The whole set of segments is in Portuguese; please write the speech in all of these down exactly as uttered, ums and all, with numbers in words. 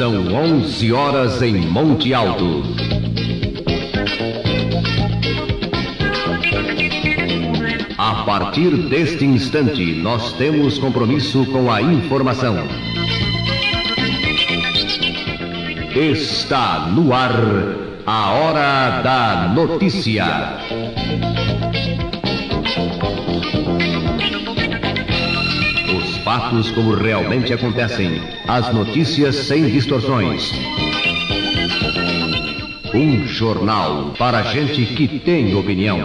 São onze horas em Monte Alto. A partir deste instante, nós temos compromisso com a informação. Está no ar a Hora da Notícia. Os fatos como realmente acontecem, as notícias sem distorções. Um jornal para gente que tem opinião.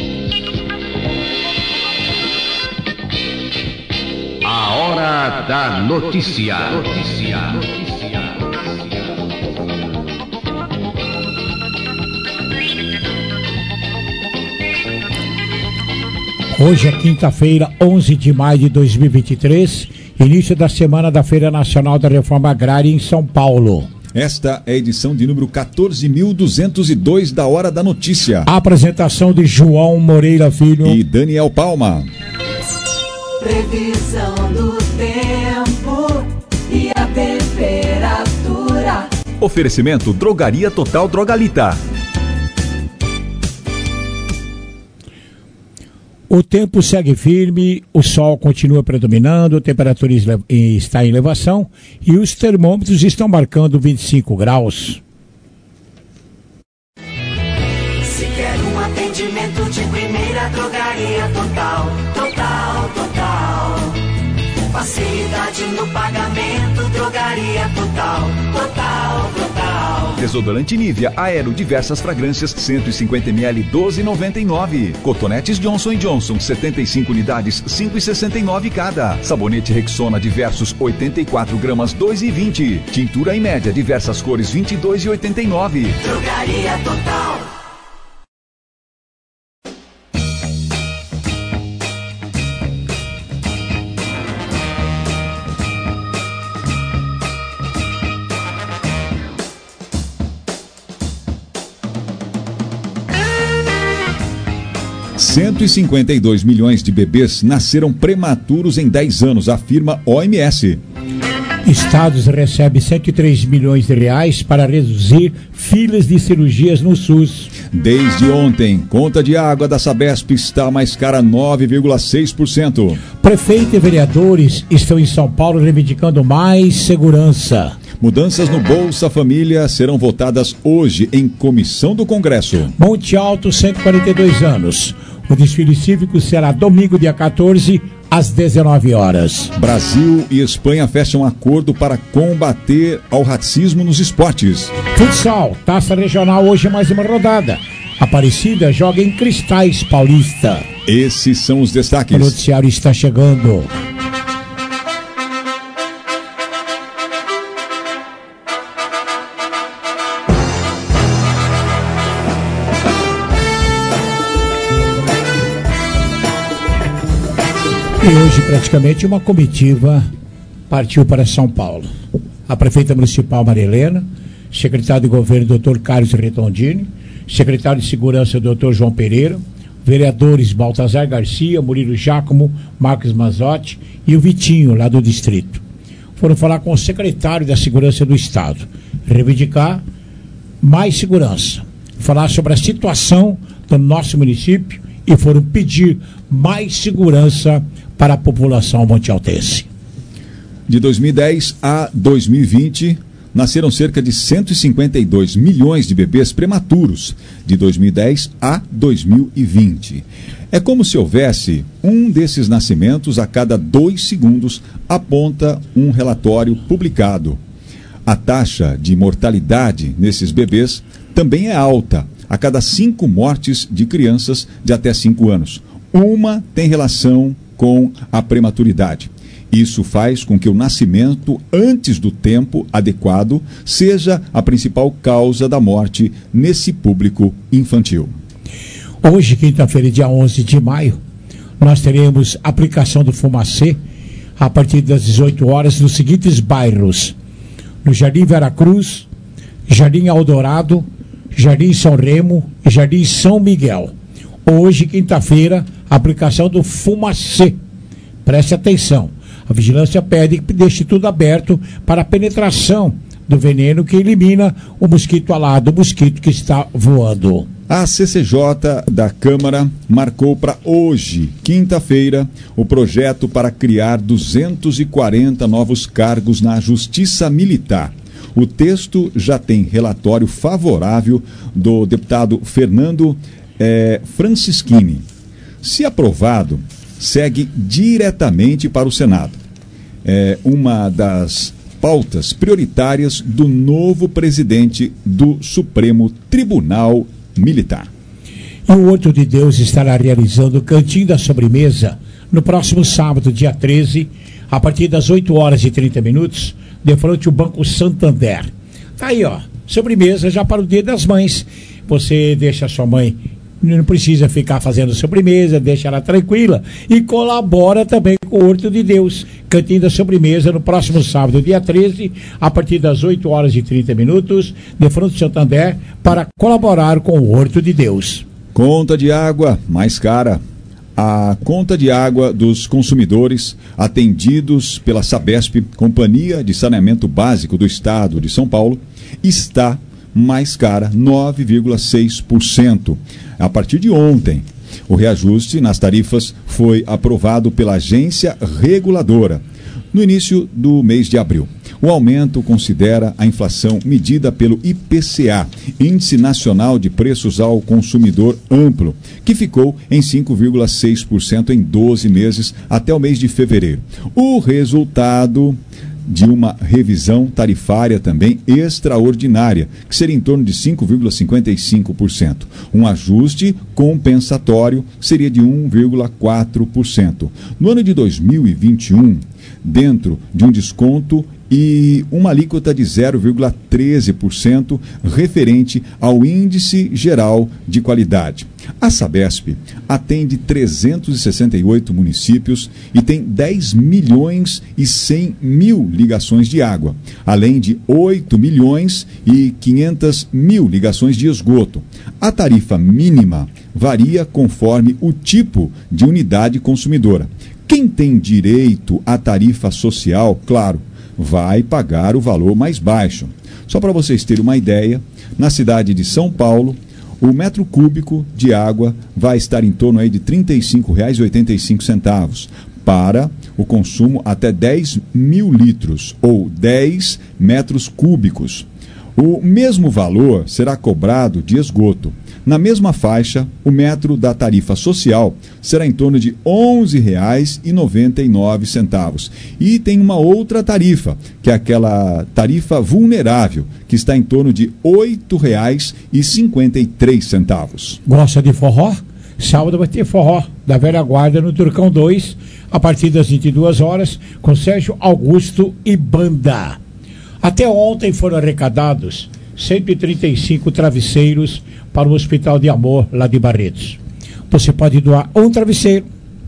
A Hora da Notícia. Notícia. Notícia. Hoje é quinta-feira, onze de maio de dois mil e vinte e três, início da semana da Feira Nacional da Reforma Agrária em São Paulo. Esta é a edição de número quatorze mil duzentos e dois da Hora da Notícia. A apresentação de João Moreira Filho e Daniel Palma. Previsão do tempo e a temperatura. Oferecimento Drogaria Total Drogalita. O tempo segue firme, o sol continua predominando, a temperatura está em elevação e os termômetros estão marcando vinte e cinco graus. Se quer um atendimento de primeira, Drogaria Total, Total, Total. Facilidade no pagamento, Drogaria Total, Total, Total. Desodorante Nivea Aero diversas fragrâncias cento e cinquenta mililitros doze reais e noventa e nove centavos. Cotonetes Johnson e Johnson setenta e cinco unidades cinco reais e sessenta e nove centavos cada. Sabonete Rexona diversos oitenta e quatro gramas dois reais e vinte centavos. Tintura em média diversas cores vinte e dois reais e oitenta e nove centavos. Drogaria Total. cento e cinquenta e dois milhões de bebês nasceram prematuros em dez anos, afirma O M S. Estados recebem cento e três milhões de reais para reduzir filas de cirurgias no SUS. Desde ontem, conta de água da Sabesp está mais cara nove vírgula seis por cento. Prefeito e vereadores estão em São Paulo reivindicando mais segurança. Mudanças no Bolsa Família serão votadas hoje em comissão do Congresso. Monte Alto, cento e quarenta e dois anos. O desfile cívico será domingo, dia quatorze, às dezenove horas. Brasil e Espanha fecham acordo para combater ao racismo nos esportes. Futsal, Taça Regional, hoje mais uma rodada. Aparecida joga em Cristais Paulista. Esses são os destaques. O noticiário está chegando. E hoje, praticamente, uma comitiva partiu para São Paulo. A prefeita municipal Maria Helena, secretário de governo doutor Carlos Retondini, secretário de segurança doutor João Pereira, vereadores Baltazar Garcia, Murilo Giacomo, Marcos Mazzotti e o Vitinho, lá do distrito. Foram falar com o secretário da segurança do estado, reivindicar mais segurança, falar sobre a situação do nosso município e foram pedir mais segurança para a população montealtense. De dois mil e dez a dois mil e vinte, nasceram cerca de cento e cinquenta e dois milhões de bebês prematuros, de dois mil e dez a dois mil e vinte. É como se houvesse um desses nascimentos a cada dois segundos, aponta um relatório publicado. A taxa de mortalidade nesses bebês também é alta, a cada cinco mortes de crianças de até cinco anos. Uma tem relação com a prematuridade. Isso faz com que o nascimento antes do tempo adequado seja a principal causa da morte nesse público infantil. Hoje, quinta-feira, dia onze de maio, nós teremos aplicação do Fumacê a partir das dezoito horas nos seguintes bairros: no Jardim Veracruz, Jardim Eldorado, Jardim São Remo e Jardim São Miguel. Hoje, quinta-feira, aplicação do Fumacê. Preste atenção. A vigilância pede que deixe tudo aberto para a penetração do veneno que elimina o mosquito alado, o mosquito que está voando. A C C J da Câmara marcou para hoje, quinta-feira, o projeto para criar duzentos e quarenta novos cargos na Justiça Militar. O texto já tem relatório favorável do deputado Fernando eh, Francischini. Se aprovado, segue diretamente para o Senado. É uma das pautas prioritárias do novo presidente do Supremo Tribunal Militar. E o Horto de Deus estará realizando o Cantinho da Sobremesa no próximo sábado, dia treze, a partir das oito horas e trinta minutos, de frente ao Banco Santander. Tá aí, ó, sobremesa já para o Dia das Mães. Você deixa a sua mãe, não precisa ficar fazendo sobremesa, deixa ela tranquila e colabora também com o Horto de Deus. Cantinho da Sobremesa no próximo sábado, dia treze, a partir das oito horas e trinta minutos, de frente ao Santander, para colaborar com o Horto de Deus. Conta de água mais cara. A conta de água dos consumidores atendidos pela Sabesp, Companhia de Saneamento Básico do Estado de São Paulo, está mais cara, nove vírgula seis por cento. A partir de ontem, o reajuste nas tarifas foi aprovado pela agência reguladora no início do mês de abril. O aumento considera a inflação medida pelo I P C A, Índice Nacional de Preços ao Consumidor Amplo, que ficou em cinco vírgula seis por cento em doze meses até o mês de fevereiro. O resultado de uma revisão tarifária também extraordinária, que seria em torno de cinco vírgula cinquenta e cinco por cento. Um ajuste compensatório seria de um vírgula quatro por cento. No ano de dois mil e vinte e um, dentro de um desconto e uma alíquota de zero vírgula treze por cento referente ao Índice Geral de Qualidade. A Sabesp atende trezentos e sessenta e oito municípios e tem dez milhões e cem mil ligações de água, além de oito milhões e quinhentas mil ligações de esgoto. A tarifa mínima varia conforme o tipo de unidade consumidora. Quem tem direito à tarifa social, claro, vai pagar o valor mais baixo. Só para vocês terem uma ideia, na cidade de São Paulo, o metro cúbico de água vai estar em torno aí de trinta e cinco reais e oitenta e cinco centavos para o consumo até dez mil litros ou dez metros cúbicos. O mesmo valor será cobrado de esgoto. Na mesma faixa, o metro da tarifa social será em torno de onze reais e noventa e nove centavos. E tem uma outra tarifa, que é aquela tarifa vulnerável, que está em torno de oito reais e cinquenta e três centavos. Gosta de forró? Sábado vai ter forró da Velha Guarda no Turcão dois, a partir das vinte e duas horas, com Sérgio Augusto e banda. Até ontem foram arrecadados cento e trinta e cinco travesseiros para o Hospital de Amor, lá de Barretos. Você pode doar um travesseiro,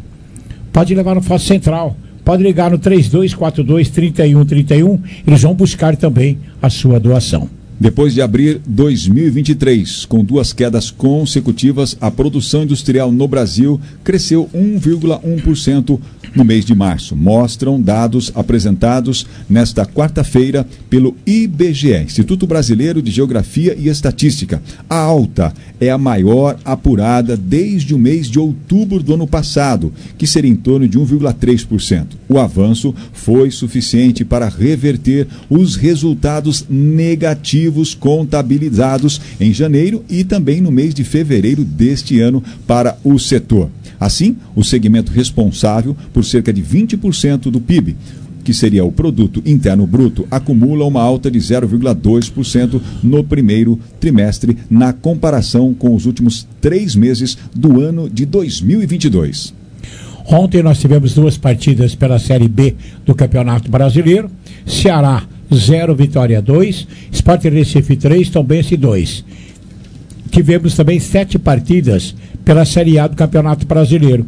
pode levar no Fórum Central, pode ligar no três dois quatro dois, três um três um, eles vão buscar também a sua doação. Depois de abrir dois mil e vinte e três com duas quedas consecutivas, a produção industrial no Brasil cresceu um vírgula um por cento no mês de março. Mostram dados apresentados nesta quarta-feira pelo I B G E, Instituto Brasileiro de Geografia e Estatística. A alta é a maior apurada desde o mês de outubro do ano passado, que seria em torno de um vírgula três por cento. O avanço foi suficiente para reverter os resultados negativos contabilizados em janeiro e também no mês de fevereiro deste ano para o setor. Assim, o segmento responsável por cerca de vinte por cento do P I B, que seria o Produto Interno Bruto, acumula uma alta de zero vírgula dois por cento no primeiro trimestre, na comparação com os últimos três meses do ano de dois mil e vinte e dois. Ontem nós tivemos duas partidas pela Série B do Campeonato Brasileiro. Ceará zero, Vitória dois, Sport Recife três, Tombense dois. Tivemos também sete partidas pela Série A do Campeonato Brasileiro.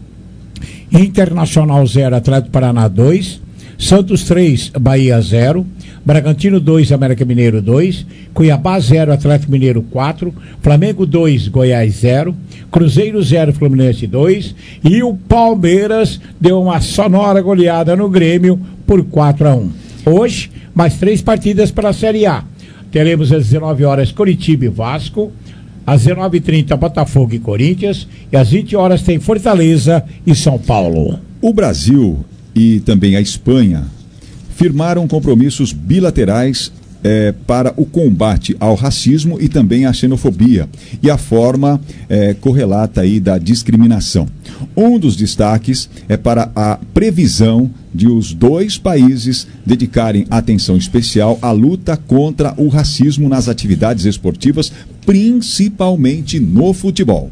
Internacional zero, Atlético Paraná dois, Santos três, Bahia zero, Bragantino dois, América Mineiro dois, Cuiabá zero, Atlético Mineiro quatro, Flamengo dois, Goiás zero, Cruzeiro zero, Fluminense dois, e o Palmeiras deu uma sonora goleada no Grêmio por quatro a um. Hoje, mais três partidas pela Série A. Teremos às dezenove horas Coritiba e Vasco, às dezenove e trinta Botafogo e Corinthians, e às vinte horas tem Fortaleza e São Paulo. O Brasil e também a Espanha firmaram compromissos bilaterais É, para o combate ao racismo e também à xenofobia e a forma é, correlata aí da discriminação. Um dos destaques é para a previsão de os dois países dedicarem atenção especial à luta contra o racismo nas atividades esportivas, principalmente no futebol.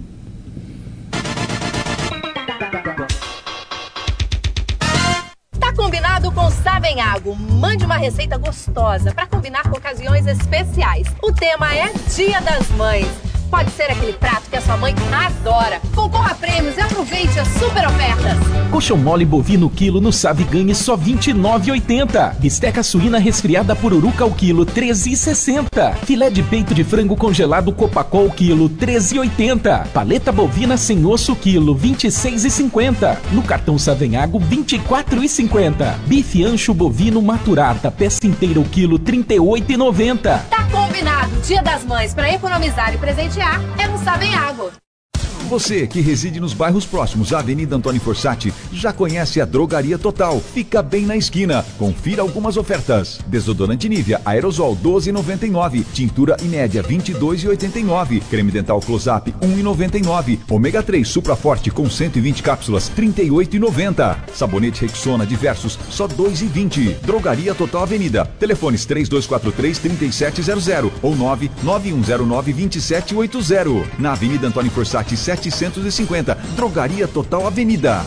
Combinado com Savenhago. Mande uma receita gostosa para combinar com ocasiões especiais. O tema é Dia das Mães. Pode ser aquele prato que a sua mãe adora. Concorra a prêmios e aproveite as super ofertas. Coxão mole bovino quilo no Save Ganhe só vinte e nove reais e oitenta centavos. Bisteca suína resfriada pururuca ao quilo treze reais e sessenta centavos. Filé de peito de frango congelado Copacol quilo treze reais e oitenta centavos. Paleta bovina sem osso quilo vinte e seis reais e cinquenta centavos. No cartão Savenhago vinte e quatro reais e cinquenta centavos. Bife ancho bovino maturata peça inteira o quilo trinta e oito reais e noventa centavos. Tá combinado. Dia das Mães para economizar e presentear é no Savenhago. Você que reside nos bairros próximos à Avenida Antônio Fossati já conhece a Drogaria Total. Fica bem na esquina. Confira algumas ofertas. Desodorante Nivea Aerosol doze reais e noventa e nove centavos. Tintura Inédia vinte e dois reais e oitenta e nove centavos. Creme dental Close-Up um real e noventa e nove centavos. Ômega três Supra Forte com cento e vinte cápsulas trinta e oito reais e noventa centavos. Sabonete Rexona Diversos só dois reais e vinte centavos. Drogaria Total Avenida. Telefones três dois quatro três, três sete zero zero ou nove nove um zero nove, dois sete oito zero. Na Avenida Antônio Fossati setecentos e cinquenta, Drogaria Total Avenida.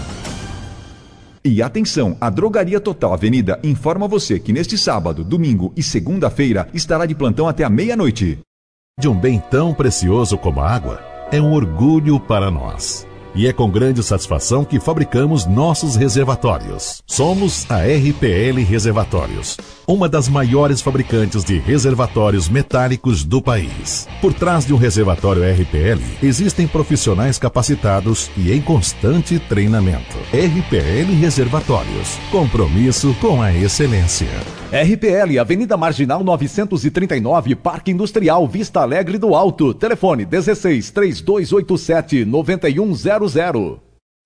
E atenção, a Drogaria Total Avenida informa você que neste sábado, domingo e segunda-feira estará de plantão até a meia-noite. De um bem tão precioso como a água, é um orgulho para nós. E é com grande satisfação que fabricamos nossos reservatórios. Somos a R P L Reservatórios, uma das maiores fabricantes de reservatórios metálicos do país. Por trás de um reservatório R P L, existem profissionais capacitados e em constante treinamento. R P L Reservatórios, compromisso com a excelência. R P L, Avenida Marginal novecentos e trinta e nove, Parque Industrial, Vista Alegre do Alto. Telefone dezesseis, trinta e dois oitenta e sete, noventa e um zero zero.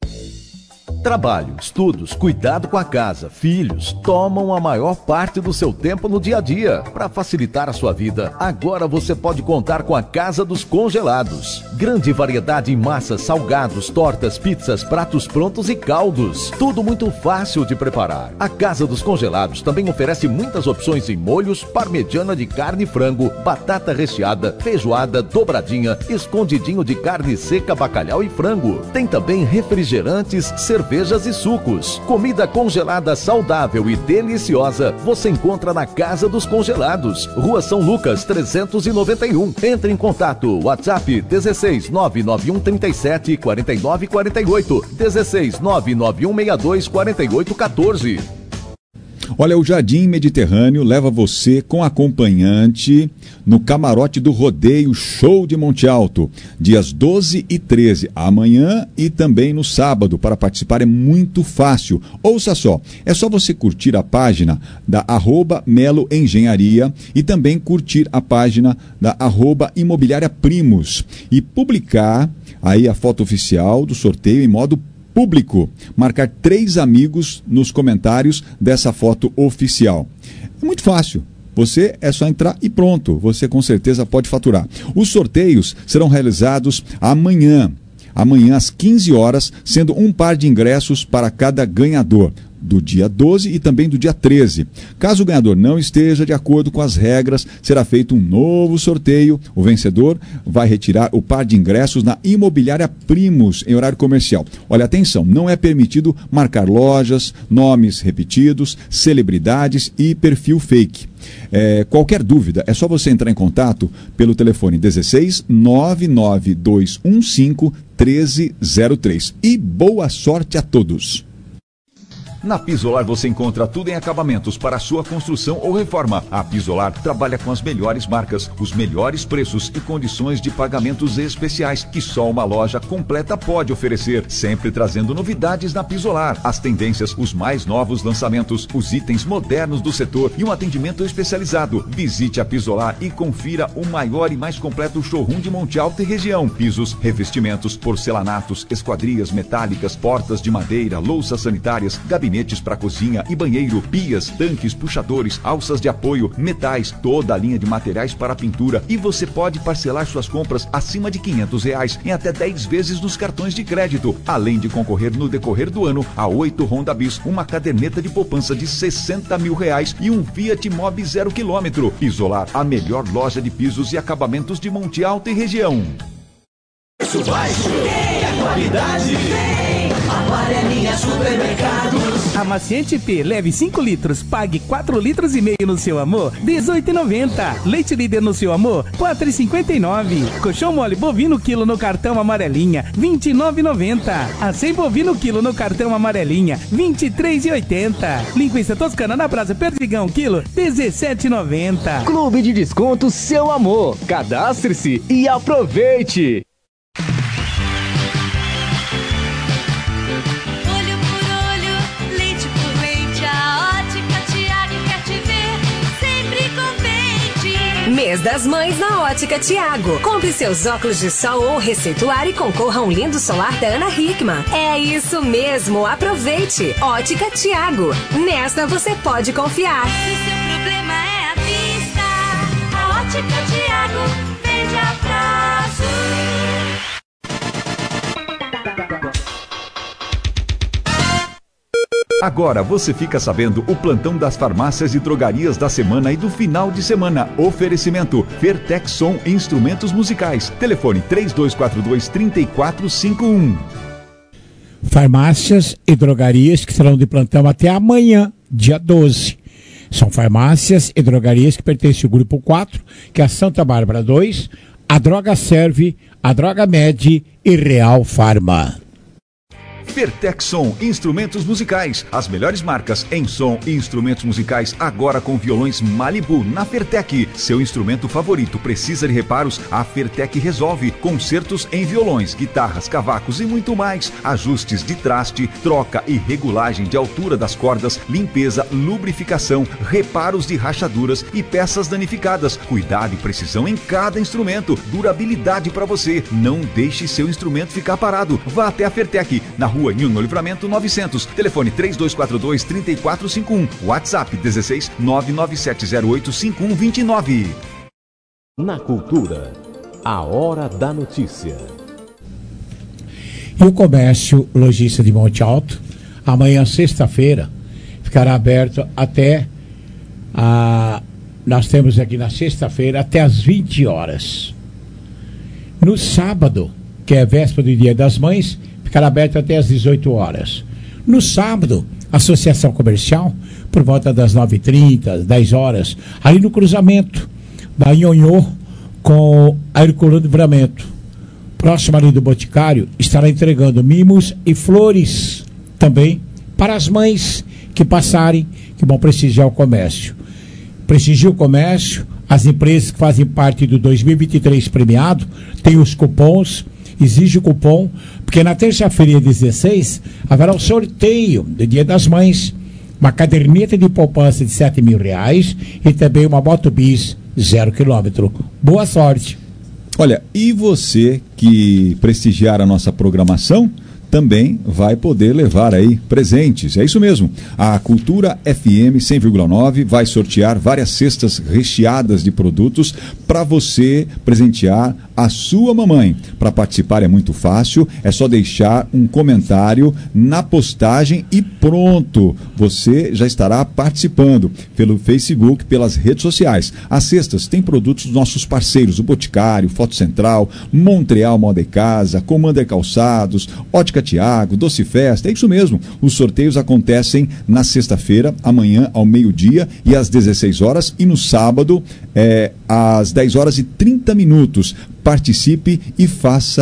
Trabalho, estudos, cuidado com a casa, filhos, tomam a maior parte do seu tempo no dia a dia. Para facilitar a sua vida, agora você pode contar com a Casa dos Congelados. Grande variedade em massas, salgados, tortas, pizzas, pratos prontos e caldos. Tudo muito fácil de preparar. A Casa dos Congelados também oferece muitas opções em molhos, parmegiana de carne e frango, batata recheada, feijoada, dobradinha, escondidinho de carne seca, bacalhau e frango. Tem também refrigerantes, cervejas, cervejas e sucos. Comida congelada saudável e deliciosa você encontra na Casa dos Congelados, Rua São Lucas trezentos e noventa e um. Entre em contato, WhatsApp dezesseis, nove nove um, trinta e sete, quarenta e nove quarenta e oito, dezesseis, nove nove um, sessenta e dois, quarenta e oito, quatorze. Olha, o Jardim Mediterrâneo leva você com acompanhante no camarote do Rodeio Show de Monte Alto, dias doze e treze, amanhã e também no sábado. Para participar é muito fácil. Ouça só, é só você curtir a página da arroba Melo Engenharia e também curtir a página da arroba Imobiliária Primos e publicar aí a foto oficial do sorteio em modo público, marcar três amigos nos comentários dessa foto oficial. É muito fácil. Você é só entrar e pronto. Você com certeza pode faturar. Os sorteios serão realizados amanhã. Amanhã às quinze horas, sendo um par de ingressos para cada ganhador, do dia doze e também do dia treze. Caso o ganhador não esteja de acordo com as regras, será feito um novo sorteio. O vencedor vai retirar o par de ingressos na Imobiliária Primos, em horário comercial. Olha, atenção, não é permitido marcar lojas, nomes repetidos, celebridades e perfil fake. É, qualquer dúvida, é só você entrar em contato pelo telefone dezesseis, nove nove dois um cinco, treze zero três. E boa sorte a todos! Na Pisolar você encontra tudo em acabamentos para sua construção ou reforma. A Pisolar trabalha com as melhores marcas, os melhores preços e condições de pagamentos especiais que só uma loja completa pode oferecer, sempre trazendo novidades na Pisolar, as tendências, os mais novos lançamentos, os itens modernos do setor e um atendimento especializado. Visite a Pisolar e confira o maior e mais completo showroom de Monte Alto e região. Pisos, revestimentos, porcelanatos, esquadrias metálicas, portas de madeira, louças sanitárias, gabinetes para cozinha e banheiro, pias, tanques, puxadores, alças de apoio, metais, toda a linha de materiais para pintura, e você pode parcelar suas compras acima de quinhentos reais em até dez vezes nos cartões de crédito, além de concorrer no decorrer do ano a oito Honda Bis, uma caderneta de poupança de sessenta mil reais e um Fiat Mobi zero quilômetro. Pisolar, a melhor loja de pisos e acabamentos de Monte Alto e região. Preço baixo, é a qualidade, vem, Amarelinha Supermercados. Amaciante P, leve cinco litros, pague quatro litros e meio no seu amor, dezoito reais e noventa centavos. Leite Líder no seu amor, quatro reais e cinquenta e nove centavos. Colchão mole bovino quilo no cartão Amarelinha, vinte e nove reais e noventa centavos. Acém bovino quilo no cartão Amarelinha, vinte e três reais e oitenta centavos. Linguiça toscana na Brasa Perdigão quilo, dezessete reais e noventa centavos. Clube de Descontos Seu Amor. Cadastre-se e aproveite! Mês das Mães na Ótica Tiago. Compre seus óculos de sol ou receituário e concorra a um lindo solar da Ana Hickman. É isso mesmo, aproveite. Ótica Tiago. Nesta você pode confiar. Se seu problema é a vista, a Ótica Tiago vende a prazo. Agora você fica sabendo o plantão das farmácias e drogarias da semana e do final de semana. Oferecimento Fertexson Instrumentos Musicais. Telefone três dois quatro dois, três quatro cinco um. Farmácias e drogarias que estarão de plantão até amanhã, dia doze. São farmácias e drogarias que pertencem ao grupo quatro, que é a Santa Bárbara dois, a Droga Serve, a Droga Med e Real Farma. Fertexson Instrumentos Musicais, as melhores marcas em som e instrumentos musicais, agora com violões Malibu na Fertec. Seu instrumento favorito precisa de reparos? A Fertec resolve. Concertos em violões, guitarras, cavacos e muito mais. Ajustes de traste, troca e regulagem de altura das cordas, limpeza, lubrificação, reparos de rachaduras e peças danificadas. Cuidado e precisão em cada instrumento. Durabilidade para você. Não deixe seu instrumento ficar parado. Vá até a Fertec, na rua Nilno Livramento novecentos, telefone três dois quatro dois, três quatro cinco um, WhatsApp dezesseis, nove nove sete zero oito, cinco um dois nove. Na Cultura, a hora da notícia. E o comércio lojista de Monte Alto, amanhã, sexta-feira, ficará aberto até a... Nós temos aqui na sexta-feira até às vinte horas. No sábado, que é véspera do Dia das Mães, ficará aberto até às dezoito horas. No sábado, Associação Comercial, por volta das nove e trinta, dez horas, ali no cruzamento da Nhonhô com a Herculano Livramento, próximo ali do Boticário, estará entregando mimos e flores também para as mães que passarem, que vão prestigiar o comércio. Prestigia o comércio, as empresas que fazem parte do dois mil e vinte e três premiado, têm os cupons, exige o cupom, porque na terça-feira, dezesseis, haverá um sorteio do Dia das Mães, uma caderneta de poupança de sete mil reais e também uma moto bis zero quilômetro. Boa sorte! Olha, e você que prestigiar a nossa programação, também vai poder levar aí presentes. É isso mesmo. A Cultura F M cem vírgula nove vai sortear várias cestas recheadas de produtos para você presentear a sua mamãe. Para participar é muito fácil, é só deixar um comentário na postagem e pronto, você já estará participando pelo Facebook, pelas redes sociais. As cestas têm produtos dos nossos parceiros, o Boticário, Foto Central, Montreal Moda e Casa, Commander Calçados, Ótica Tiago, Doce Festa, é isso mesmo. Os sorteios acontecem na sexta-feira, amanhã ao meio-dia e às dezesseis horas, e no sábado é, às dez horas e trinta minutos. Participe e faça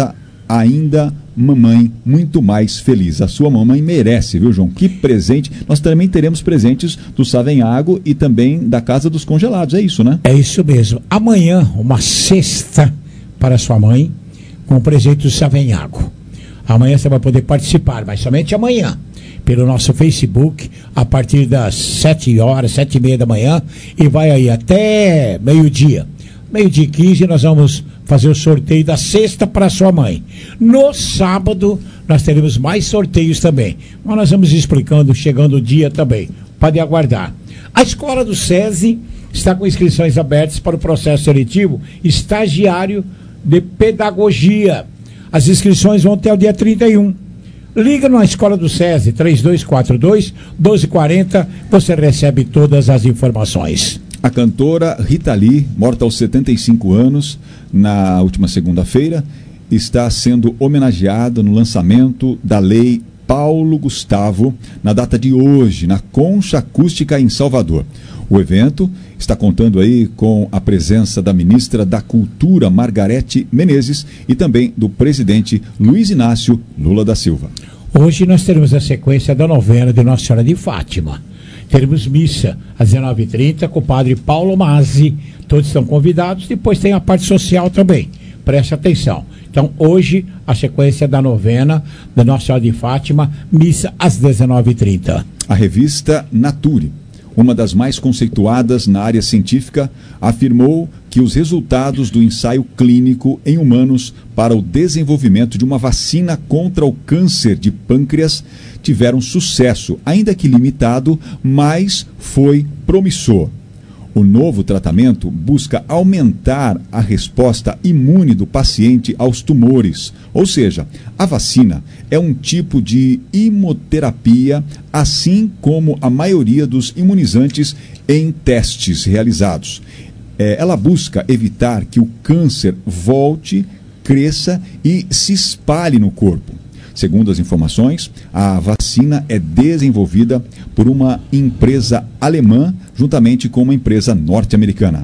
ainda mamãe muito mais feliz. A sua mamãe merece, viu, João? Que presente. Nós também teremos presentes do Savenhago e também da Casa dos Congelados, é isso, né? É isso mesmo. Amanhã, uma cesta para sua mãe com o presente do Savenhago. Amanhã você vai poder participar, mas somente amanhã, pelo nosso Facebook, a partir das sete horas, sete e meia da manhã, e vai aí até meio-dia. Meio-dia e quinze, nós vamos fazer o sorteio da cesta para sua mãe. No sábado, nós teremos mais sorteios também. Mas nós vamos explicando, chegando o dia também. Pode aguardar. A Escola do SESI está com inscrições abertas para o processo seletivo estagiário de pedagogia. As inscrições vão até o dia trinta e um. Liga na Escola do SESI, três dois quatro dois, um dois quatro zero, você recebe todas as informações. A cantora Rita Lee, morta aos setenta e cinco anos, na última segunda-feira, está sendo homenageada no lançamento da Lei Paulo Gustavo, na data de hoje, na Concha Acústica em Salvador. O evento está contando aí com a presença da ministra da Cultura, Margarete Menezes, e também do presidente Luiz Inácio Lula da Silva. Hoje nós teremos a sequência da novena de Nossa Senhora de Fátima. Teremos missa às dezenove e trinta com o padre Paulo Mazzi. Todos estão convidados. Depois tem a parte social também. Preste atenção. Então, hoje, a sequência da novena da Nossa Senhora de Fátima, missa às dezenove e trinta. A revista Nature, uma das mais conceituadas na área científica, afirmou que os resultados do ensaio clínico em humanos para o desenvolvimento de uma vacina contra o câncer de pâncreas tiveram sucesso, ainda que limitado, mas foi promissor. O novo tratamento busca aumentar a resposta imune do paciente aos tumores, ou seja, a vacina é um tipo de imunoterapia, assim como a maioria dos imunizantes em testes realizados. É, ela busca evitar que o câncer volte, cresça e se espalhe no corpo. Segundo as informações, a vacina é desenvolvida por uma empresa alemã, juntamente com uma empresa norte-americana.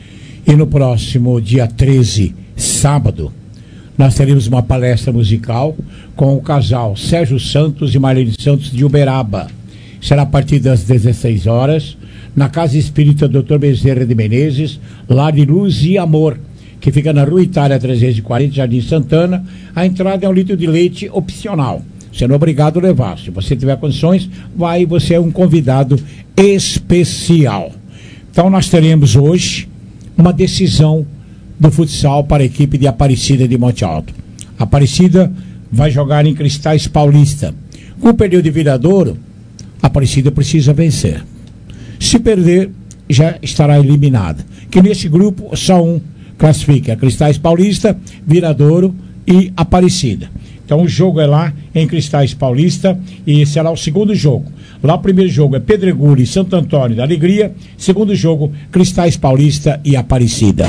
E no próximo dia treze, sábado, nós teremos uma palestra musical com o casal Sérgio Santos e Marlene Santos de Uberaba. Será a partir das dezesseis horas, na Casa Espírita doutor Bezerra de Menezes, Lar de Luz e Amor, que fica na Rua Itália trezentos e quarenta, Jardim Santana. A entrada é um litro de leite opcional. Você não é obrigado a levar. Se você tiver condições, vai e você é um convidado especial. Então nós teremos hoje uma decisão do futsal para a equipe de Aparecida de Monte Alto. Aparecida vai jogar em Cristais Paulista. Com o período de Viradouro, Aparecida precisa vencer. Se perder, já estará eliminada. Que nesse grupo só um classifica: Cristais Paulista, Viradouro e Aparecida. Então o jogo é lá em Cristais Paulista e será o segundo jogo. Lá o primeiro jogo é Pedregulho e Santo Antônio da Alegria. Segundo jogo, Cristais Paulista e Aparecida.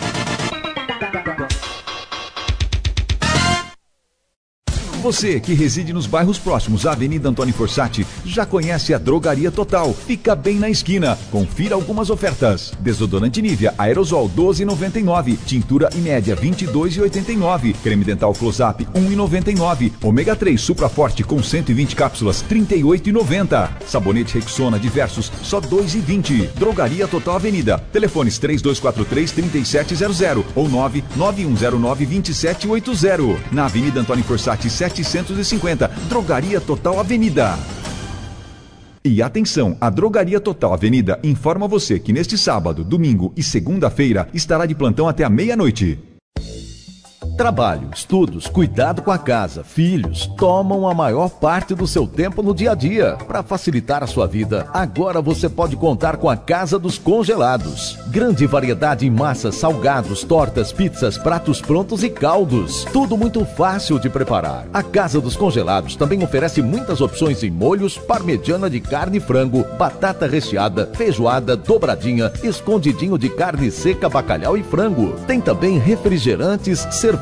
Você que reside nos bairros próximos à Avenida Antônio Fossati já conhece a Drogaria Total. Fica bem na esquina. Confira algumas ofertas. Desodorante Nivea Aerosol doze reais e noventa e nove centavos. Tintura Imédia vinte e dois reais e oitenta e nove centavos. Creme Dental Close-Up um real e noventa e nove centavos. Ômega três Supra Forte com cento e vinte cápsulas trinta e oito reais e noventa centavos. Sabonete Rexona Diversos só dois reais e vinte centavos. Drogaria Total Avenida. Telefones três dois quatro três, três sete zero zero ou nove nove um zero nove, dois sete oito zero. Na Avenida Antônio Fossati setecentos e cinquenta, Drogaria Total Avenida. E atenção, a Drogaria Total Avenida informa você que neste sábado, domingo e segunda-feira estará de plantão até a meia-noite. Trabalho, estudos, cuidado com a casa, filhos, tomam a maior parte do seu tempo no dia a dia. Para facilitar a sua vida, agora você pode contar com a Casa dos Congelados. Grande variedade em massas, salgados, tortas, pizzas, pratos prontos e caldos. Tudo muito fácil de preparar. A Casa dos Congelados também oferece muitas opções em molhos, parmegiana de carne e frango, batata recheada, feijoada, dobradinha, escondidinho de carne seca, bacalhau e frango. Tem também refrigerantes, cerveja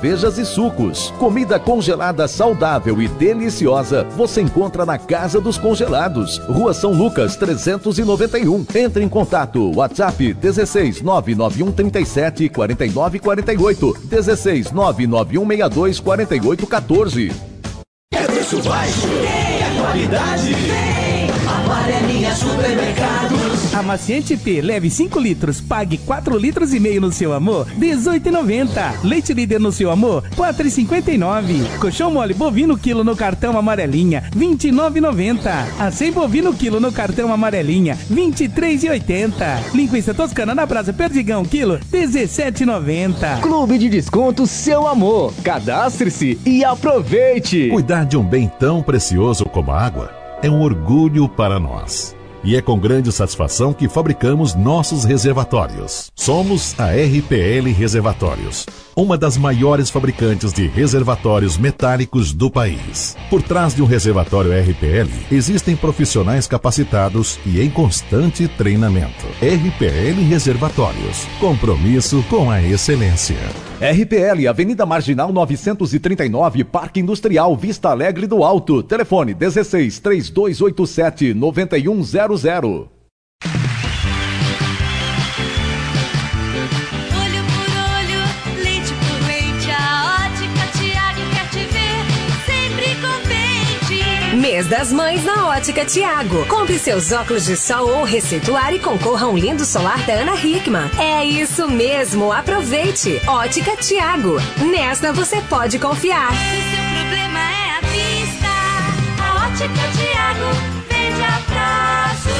cervejas e sucos. Comida congelada saudável e deliciosa você encontra na Casa dos Congelados, Rua São Lucas trezentos e noventa e um. Entre em contato, WhatsApp dezesseis nove nove um trinta e sete quarenta e nove quarenta e oito, dezesseis nove nove um seis dois quarenta e oito quatorze. É preço baixo, é qualidade, vem, Amarelinha Supermercados. Amaciante P, leve cinco litros, pague quatro litros e meio no seu amor, dezoito reais e noventa centavos. Leite Líder no seu amor, quatro reais e cinquenta e nove centavos. Colchão mole bovino quilo no cartão Amarelinha, vinte e nove reais e noventa centavos. Acém bovino quilo no cartão Amarelinha, vinte e três reais e oitenta centavos. Linguiça toscana na Brasa Perdigão quilo, dezessete reais e noventa centavos. Clube de Desconto Seu Amor. Cadastre-se e aproveite. Cuidar de um bem tão precioso como a água é um orgulho para nós. E é com grande satisfação que fabricamos nossos reservatórios. Somos a R P L Reservatórios, uma das maiores fabricantes de reservatórios metálicos do país. Por trás de um reservatório R P L, existem profissionais capacitados e em constante treinamento. R P L Reservatórios, compromisso com a excelência. R P L, Avenida Marginal novecentos e trinta e nove, Parque Industrial, Vista Alegre do Alto. Telefone dezesseis, três dois oito sete, nove um zero zero. Olho por olho, leite por leite, a Ótica Tiago quer te ver sempre contente. Mês das Mães na Ótica Tiago. Compre seus óculos de sol ou receituário e concorra a um lindo solar da Ana Hickman. É isso mesmo, aproveite. Ótica Tiago. Nesta você pode confiar. O seu problema é a vista. A Ótica Tiago vende a prazo.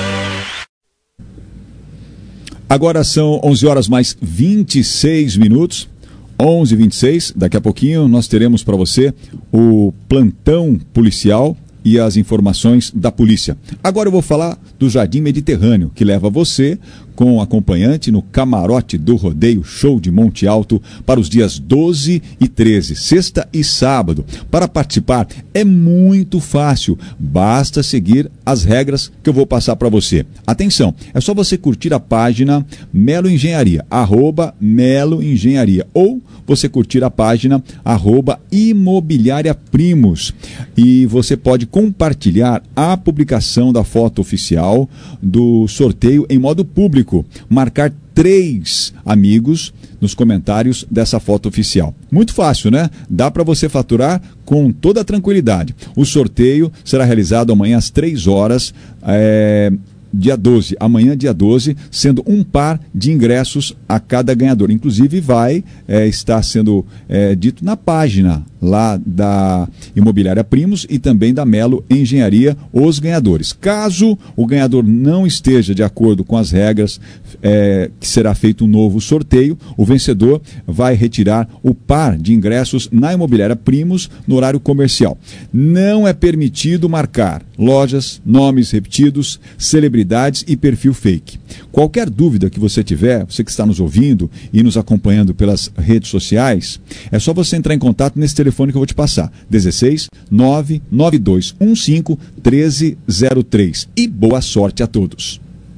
Agora são onze horas mais vinte e seis minutos. onze e vinte e seis, daqui a pouquinho nós teremos para você o plantão policial e as informações da polícia. Agora eu vou falar do Jardim Mediterrâneo, que leva você com o acompanhante no camarote do Rodeio Show de Monte Alto para os dias doze e treze, sexta e sábado. Para participar é muito fácil, basta seguir as regras que eu vou passar para você. Atenção, é só você curtir a página Melo Engenharia, arroba Melo Engenharia, ou você curtir a página arroba Imobiliária Primos. E você pode compartilhar a publicação da foto oficial do sorteio em modo público. Marcar três amigos nos comentários dessa foto oficial. Muito fácil, né? Dá para você faturar com toda a tranquilidade. O sorteio será realizado amanhã às três horas, é... dia doze, amanhã dia doze, sendo um par de ingressos a cada ganhador. Inclusive vai é, estar sendo é, dito na página lá da Imobiliária Primos e também da Melo Engenharia os ganhadores. Caso o ganhador não esteja de acordo com as regras, é, que será feito um novo sorteio, o vencedor vai retirar o par de ingressos na Imobiliária Primos no horário comercial. Não é permitido marcar lojas, nomes repetidos, celebridades e perfil fake. Qualquer dúvida que você tiver, você que está nos ouvindo e nos acompanhando pelas redes sociais, é só você entrar em contato nesse telefone que eu vou te passar, dezesseis, nove nove dois um cinco, um três zero três. E boa sorte a todos.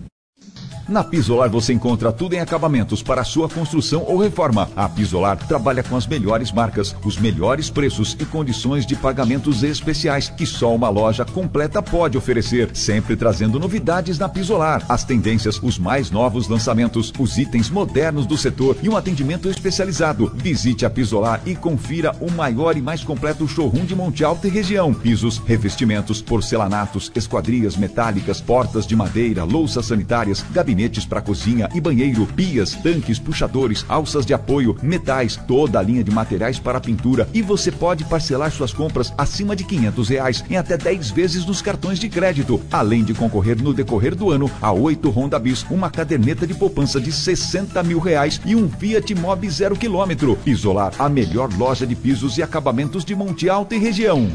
Na Pisolar você encontra tudo em acabamentos para a sua construção ou reforma. A Pisolar trabalha com as melhores marcas, os melhores preços e condições de pagamentos especiais que só uma loja completa pode oferecer, sempre trazendo novidades na Pisolar, as tendências, os mais novos lançamentos, os itens modernos do setor e um atendimento especializado. Visite a Pisolar e confira o maior e mais completo showroom de Monte Alto e região. Pisos, revestimentos, porcelanatos, esquadrias metálicas, portas de madeira, louças sanitárias, gabinetes para cozinha e banheiro, pias, tanques, puxadores, alças de apoio, metais, toda a linha de materiais para pintura, e você pode parcelar suas compras acima de quinhentos reais em até dez vezes nos cartões de crédito, além de concorrer no decorrer do ano a oito Honda Bis, uma caderneta de poupança de sessenta mil reais e um Fiat Mobi zero quilômetro. Pisolar, a melhor loja de pisos e acabamentos de Monte Alto e região.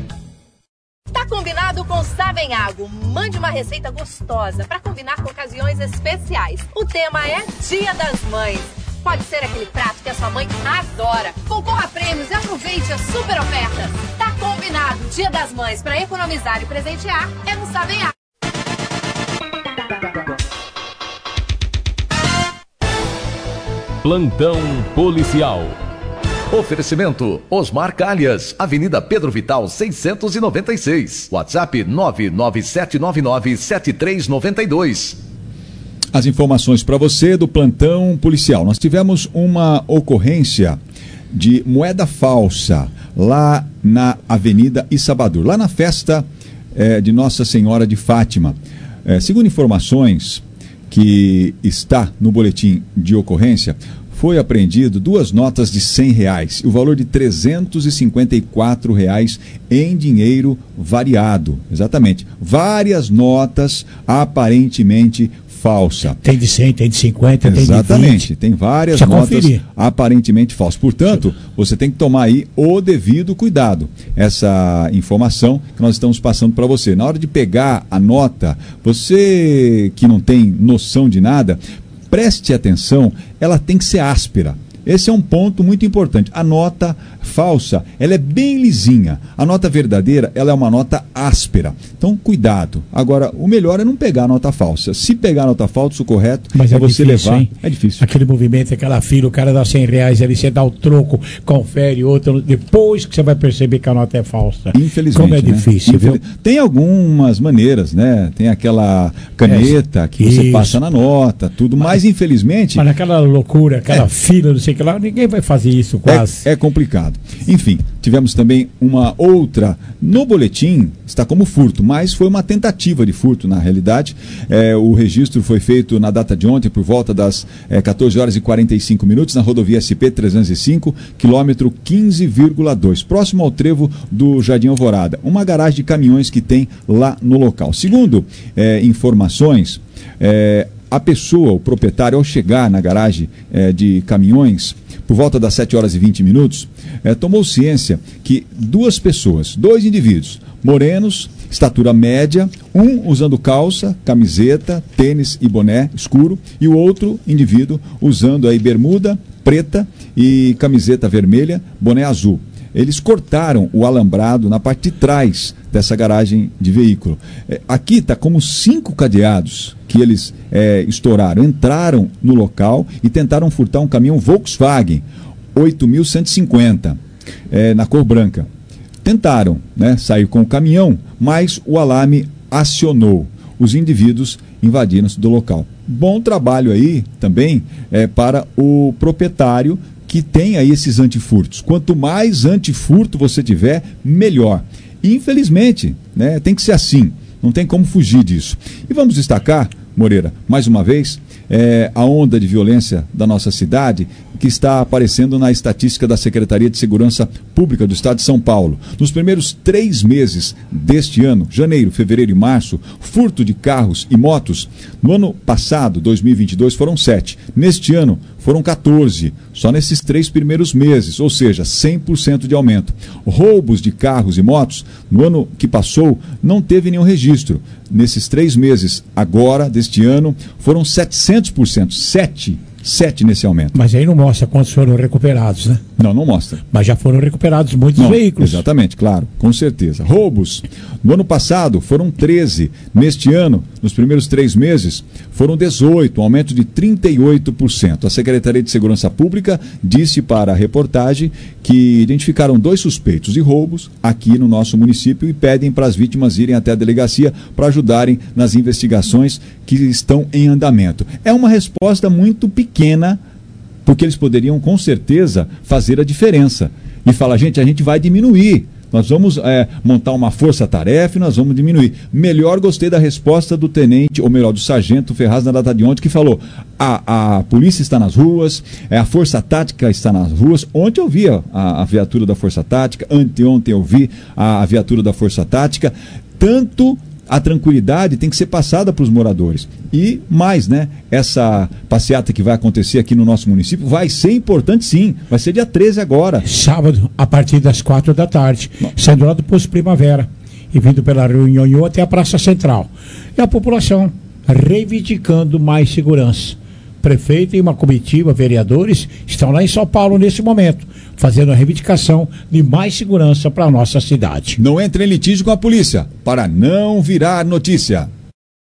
Tá combinado com Savenhago. Mande uma receita gostosa para combinar com ocasiões especiais. O tema é Dia das Mães. Pode ser aquele prato que a sua mãe adora. Concorra a prêmios e aproveite as super ofertas. Tá combinado. Dia das Mães para economizar e presentear é no Savenhago. Plantão policial. Oferecimento Osmar Calhas, Avenida Pedro Vital seiscentos e noventa e seis. WhatsApp nove nove sete nove nove sete três nove dois. As informações para você do plantão policial. Nós tivemos uma ocorrência de moeda falsa lá na Avenida Issabadur, lá na festa eh, de Nossa Senhora de Fátima. Eh, segundo informações que está no boletim de ocorrência, foi apreendido duas notas de cem reais e o valor de trezentos e cinquenta e quatro reais em dinheiro variado. Exatamente. Várias notas aparentemente falsa. Tem de cem, tem de cinquenta, tem Exatamente, de vinte. tem várias Precisa notas conferir. aparentemente falsas. Portanto, você tem que tomar aí o devido cuidado. Essa informação que nós estamos passando para você. Na hora de pegar a nota, você que não tem noção de nada, preste atenção, ela tem que ser áspera. Esse é um ponto muito importante. A nota falsa, ela é bem lisinha. A nota verdadeira, ela é uma nota áspera. Então, cuidado. Agora, o melhor é não pegar a nota falsa. Se pegar a nota falsa, o correto Mas é, é você difícil, levar. hein? É difícil. Aquele movimento, aquela fila, o cara dá cem reais, ali você dá o troco, confere outro, depois que você vai perceber que a nota é falsa. Infelizmente. Como é né? difícil, Infeliz... viu? Tem algumas maneiras, né? Tem aquela caneta É, que você isso. passa na nota, tudo. Mas, mas infelizmente... Mas naquela loucura, aquela é. fila, não sei o que lá, ninguém vai fazer isso quase. É, é complicado. Enfim, tivemos também uma outra, no boletim, está como furto, mas foi uma tentativa de furto na realidade. É, o registro foi feito na data de ontem, por volta das é, quatorze horas e quarenta e cinco minutos, na rodovia S P trezentos e cinco, quilômetro quinze vírgula dois, próximo ao trevo do Jardim Alvorada. Uma garagem de caminhões que tem lá no local. Segundo é, informações, é, a pessoa, o proprietário, ao chegar na garagem é, de caminhões, por volta das sete horas e vinte minutos, eh, tomou ciência que duas pessoas, dois indivíduos, morenos, estatura média, um usando calça, camiseta, tênis e boné escuro, e o outro indivíduo usando aí bermuda preta e camiseta vermelha, boné azul. Eles cortaram o alambrado na parte de trás dessa garagem de veículo. É, aqui está como cinco cadeados que eles é, estouraram, entraram no local e tentaram furtar um caminhão Volkswagen oito mil cento e cinquenta, é, na cor branca. Tentaram, né, sair com o caminhão, mas o alarme acionou. Os indivíduos invadiram-se do local. Bom trabalho aí também é, para o proprietário que tem aí esses antifurtos. Quanto mais antifurto você tiver, melhor. Infelizmente, né, tem que ser assim, não tem como fugir disso. E vamos destacar, Moreira, mais uma vez, é, a onda de violência da nossa cidade que está aparecendo na estatística da Secretaria de Segurança Pública do Estado de São Paulo. Nos primeiros três meses deste ano, janeiro, fevereiro e março, furto de carros e motos, no ano passado, dois mil e vinte e dois, foram sete. Neste ano, foram quatorze, só nesses três primeiros meses, ou seja, cem por cento de aumento. Roubos de carros e motos, no ano que passou, não teve nenhum registro. Nesses três meses, agora, deste ano, foram setecentos por cento, sete Sete nesse aumento. Mas aí não mostra quantos foram recuperados, né? Não, não mostra. Mas já foram recuperados muitos não, veículos. Exatamente, claro, com certeza. Roubos. No ano passado foram treze. Neste ano, nos primeiros três meses, foram dezoito, um aumento de trinta e oito por cento. A Secretaria de Segurança Pública disse para a reportagem que identificaram dois suspeitos de roubos aqui no nosso município e pedem para as vítimas irem até a delegacia para ajudarem nas investigações que estão em andamento. É uma resposta muito pequena, porque eles poderiam com certeza fazer a diferença e falar, gente, a gente vai diminuir, nós vamos é, montar uma força-tarefa e nós vamos diminuir. Melhor gostei da resposta do tenente, ou melhor, do sargento Ferraz na data de ontem, que falou, a, a polícia está nas ruas, é, a força tática está nas ruas. Ontem eu vi a, a viatura da força tática, anteontem eu vi a, a viatura da força tática, tanto a tranquilidade tem que ser passada para os moradores. E mais, né? Essa passeata que vai acontecer aqui no nosso município vai ser importante, sim. Vai ser dia treze agora. Sábado, a partir das quatro da tarde. Não. Saindo lá do Posto Primavera e vindo pela Rua Nhonhô até a Praça Central. E a população reivindicando mais segurança. Prefeito e uma comitiva, vereadores, estão lá em São Paulo nesse momento, fazendo a reivindicação de mais segurança para a nossa cidade. Não entre em litígio com a polícia, para não virar notícia.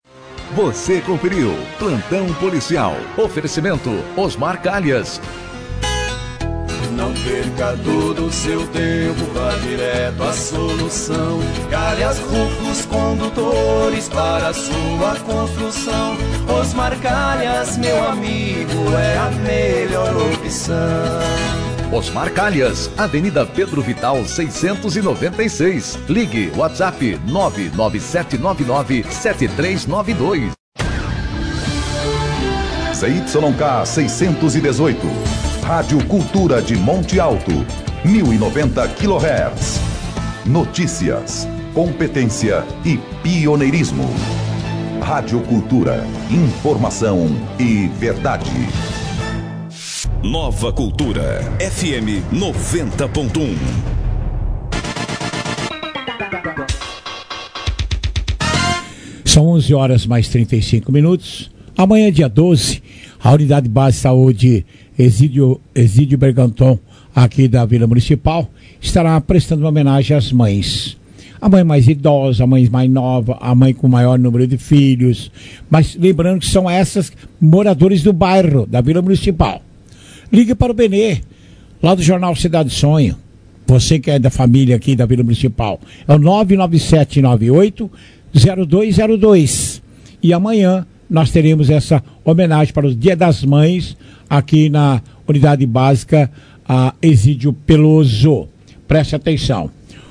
Você conferiu Plantão Policial. Oferecimento Osmar Calhas. Não perca todo o seu tempo, vá direto à solução. Calhas Rufos Condutores para a sua construção. Osmar Calhas, meu amigo, é a melhor opção. Osmar Calhas, Avenida Pedro Vital seiscentos e noventa e seis. Ligue WhatsApp nove nove sete nove nove sete três nove dois. C Y K seiscentos e dezoito. Rádio Cultura de Monte Alto, mil e noventa quilohertz. Notícias, competência e pioneirismo. Rádio Cultura, informação e verdade. Nova Cultura, F M noventa ponto um. São onze horas mais trinta e cinco minutos. Amanhã, dia doze, a Unidade Básica de Saúde Exídio, Exídio Berganton, aqui da Vila Municipal, estará prestando uma homenagem às mães. A mãe mais idosa, a mãe mais nova, a mãe com maior número de filhos. Mas lembrando que são essas moradores do bairro, da Vila Municipal. Ligue para o Benê, lá do Jornal Cidade Sonho. Você que é da família aqui da Vila Municipal. É o nove nove sete nove oito zero dois zero dois. E amanhã nós teremos essa homenagem para o Dia das Mães aqui na Unidade Básica a Exídio Peloso. Preste atenção.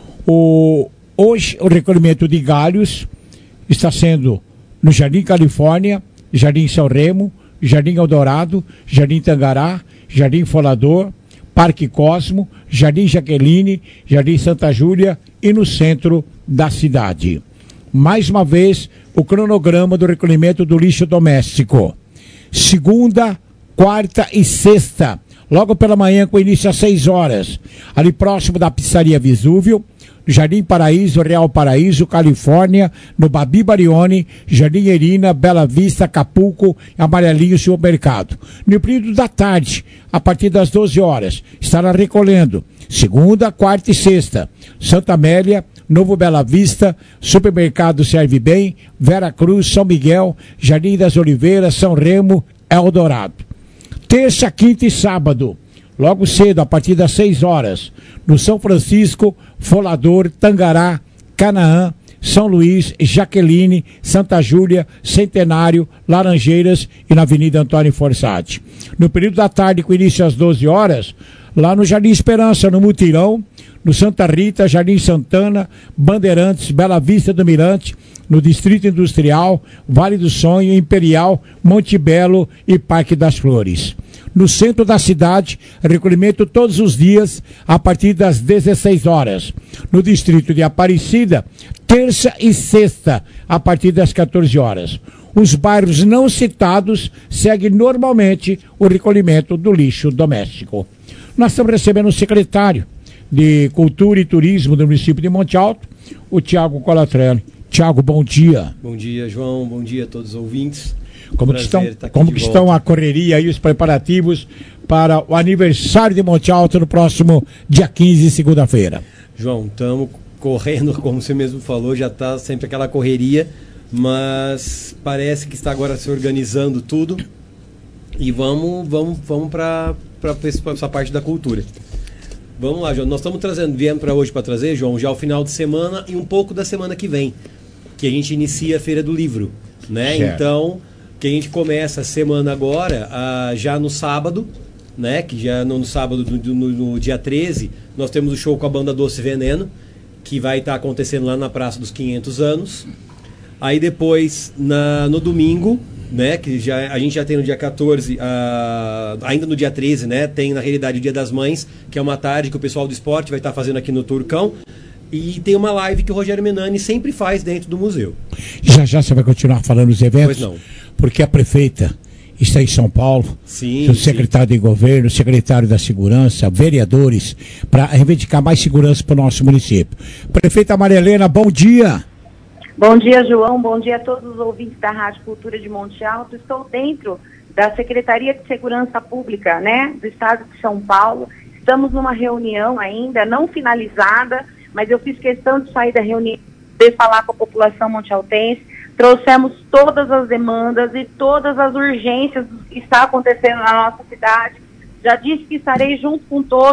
O, hoje o recolhimento de galhos está sendo no Jardim Califórnia, Jardim São Remo, Jardim Eldorado, Jardim Tangará, Jardim Folador, Parque Cosmo, Jardim Jaqueline, Jardim Santa Júlia e no centro da cidade. Mais uma vez, o cronograma do recolhimento do lixo doméstico. Segunda, quarta e sexta, logo pela manhã com início às seis horas, ali próximo da Pizzaria Vesúvio, Jardim Paraíso, Real Paraíso, Califórnia, no Babi Barione, Jardim Erina, Bela Vista, Acapulco, Amarelinho, Supermercado. No período da tarde, a partir das doze horas, estará recolhendo segunda, quarta e sexta, Santa Amélia, Novo Bela Vista, Supermercado Serve Bem, Vera Cruz, São Miguel, Jardim das Oliveiras, São Remo, Eldorado. Terça, quinta e sábado, logo cedo, a partir das seis horas, no São Francisco, Folador, Tangará, Canaã, São Luís, Jaqueline, Santa Júlia, Centenário, Laranjeiras e na Avenida Antônio Forçati. No período da tarde, com início às doze horas, lá no Jardim Esperança, no Mutirão, no Santa Rita, Jardim Santana, Bandeirantes, Bela Vista do Mirante, no Distrito Industrial, Vale do Sonho, Imperial, Monte Belo e Parque das Flores. No centro da cidade, recolhimento todos os dias a partir das dezesseis horas. No distrito de Aparecida, terça e sexta, a partir das quatorze horas. Os bairros não citados seguem normalmente o recolhimento do lixo doméstico. Nós estamos recebendo o secretário de Cultura e Turismo do município de Monte Alto, o Tiago Colatrelli. Tiago, bom dia. Bom dia, João. Bom dia a todos os ouvintes. Como que estão, como que estão a correria e os preparativos para o aniversário de Monte Alto no próximo dia quinze, segunda-feira? João, estamos correndo, como você mesmo falou, já está sempre aquela correria, mas parece que está agora se organizando tudo e vamos, vamos, vamos para essa parte da cultura. Vamos lá, João. Nós estamos trazendo, viemos para hoje para trazer, João, já o final de semana e um pouco da semana que vem, que a gente inicia a Feira do Livro, né? Certo. Então, que a gente começa a semana agora, ah, já no sábado, né? Que já no, no sábado, no, no, no dia treze, nós temos o show com a banda Doce Veneno, que vai estar acontecendo lá na Praça dos quinhentos anos. Aí depois, na, no domingo, né? Que já, a gente já tem no dia quatorze, ah, ainda no dia treze, né? Tem na realidade o Dia das Mães, que é uma tarde que o pessoal do esporte vai estar fazendo aqui no Turcão. E tem uma live que o Rogério Menani sempre faz dentro do museu. Já já você vai continuar falando dos eventos? Pois não. Porque a prefeita está em São Paulo, sim, o secretário sim. de governo, o secretário da segurança, vereadores, para reivindicar mais segurança para o nosso município. Prefeita Maria Helena, bom dia. Bom dia, João. Bom dia a todos os ouvintes da Rádio Cultura de Monte Alto. Estou dentro da Secretaria de Segurança Pública, né, do Estado de São Paulo. Estamos numa reunião ainda não finalizada, mas eu fiz questão de sair da reunião, de falar com a população montealtense. Trouxemos todas as demandas e todas as urgências do que está acontecendo na nossa cidade. Já disse que estarei junto com todos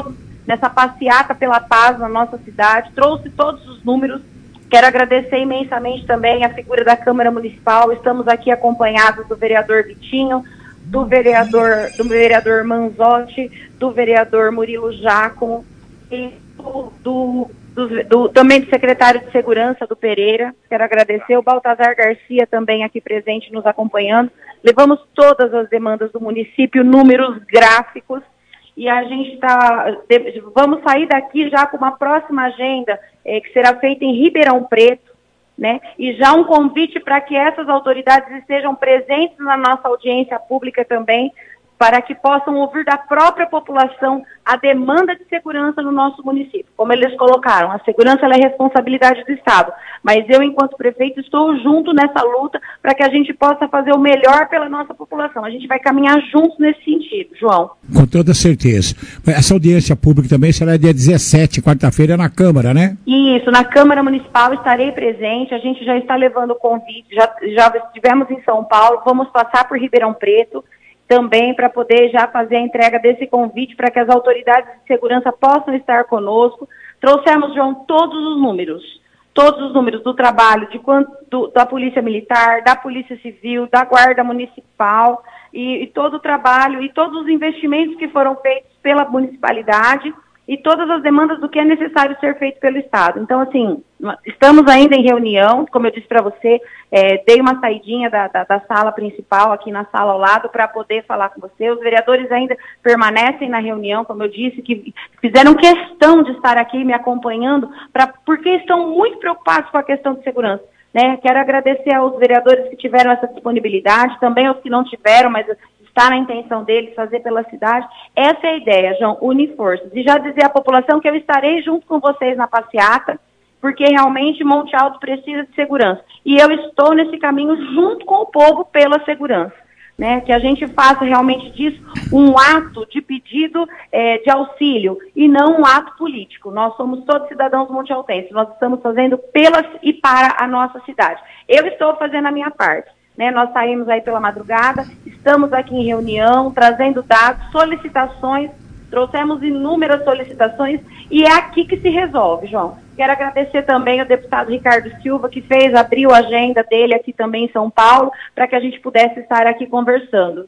nessa passeata pela paz na nossa cidade, trouxe todos os números. Quero agradecer imensamente também a figura da Câmara Municipal. Estamos aqui acompanhados do vereador Vitinho, do vereador, do vereador Manzotti, do vereador Murilo Giacomo e do, do, do, do, também do secretário de Segurança, do Pereira. Quero agradecer o Baltazar Garcia também aqui presente nos acompanhando. Levamos todas as demandas do município, números gráficos, e a gente está, vamos sair daqui já com uma próxima agenda eh, que será feita em Ribeirão Preto, né? E já um convite para que essas autoridades estejam presentes na nossa audiência pública também, para que possam ouvir da própria população a demanda de segurança no nosso município. Como eles colocaram, a segurança ela é responsabilidade do Estado, mas eu, enquanto prefeito, estou junto nessa luta para que a gente possa fazer o melhor pela nossa população. A gente vai caminhar juntos nesse sentido, João. Com toda certeza. Essa audiência pública também será dia dezessete, quarta-feira, na Câmara, né? Isso, na Câmara Municipal estarei presente, a gente já está levando o convite, já, já estivemos em São Paulo, vamos passar por Ribeirão Preto, também para poder já fazer a entrega desse convite para que as autoridades de segurança possam estar conosco. Trouxemos, João, todos os números, todos os números do trabalho de quanto, do, da Polícia Militar, da Polícia Civil, da Guarda Municipal e, e todo o trabalho e todos os investimentos que foram feitos pela municipalidade e todas as demandas do que é necessário ser feito pelo Estado. Então, assim, estamos ainda em reunião, como eu disse para você, é, dei uma saidinha da, da, da sala principal, aqui na sala ao lado, para poder falar com você. Os vereadores ainda permanecem na reunião, como eu disse, que fizeram questão de estar aqui me acompanhando, pra, porque estão muito preocupados com a questão de segurança. Né? Quero agradecer aos vereadores que tiveram essa disponibilidade, também aos que não tiveram, mas está na intenção deles fazer pela cidade. Essa é a ideia, João, unir forças. E já dizer à população que eu estarei junto com vocês na passeata, porque realmente Monte Alto precisa de segurança. E eu estou nesse caminho junto com o povo pela segurança. Né? Que a gente faça realmente disso um ato de pedido é, de auxílio e não um ato político. Nós somos todos cidadãos montealtenses, nós estamos fazendo pela e para a nossa cidade. Eu estou fazendo a minha parte. Né, nós saímos aí pela madrugada, estamos aqui em reunião, trazendo dados, solicitações, trouxemos inúmeras solicitações e é aqui que se resolve, João. Quero agradecer também ao deputado Ricardo Silva, que fez, abriu a agenda dele aqui também em São Paulo, para que a gente pudesse estar aqui conversando.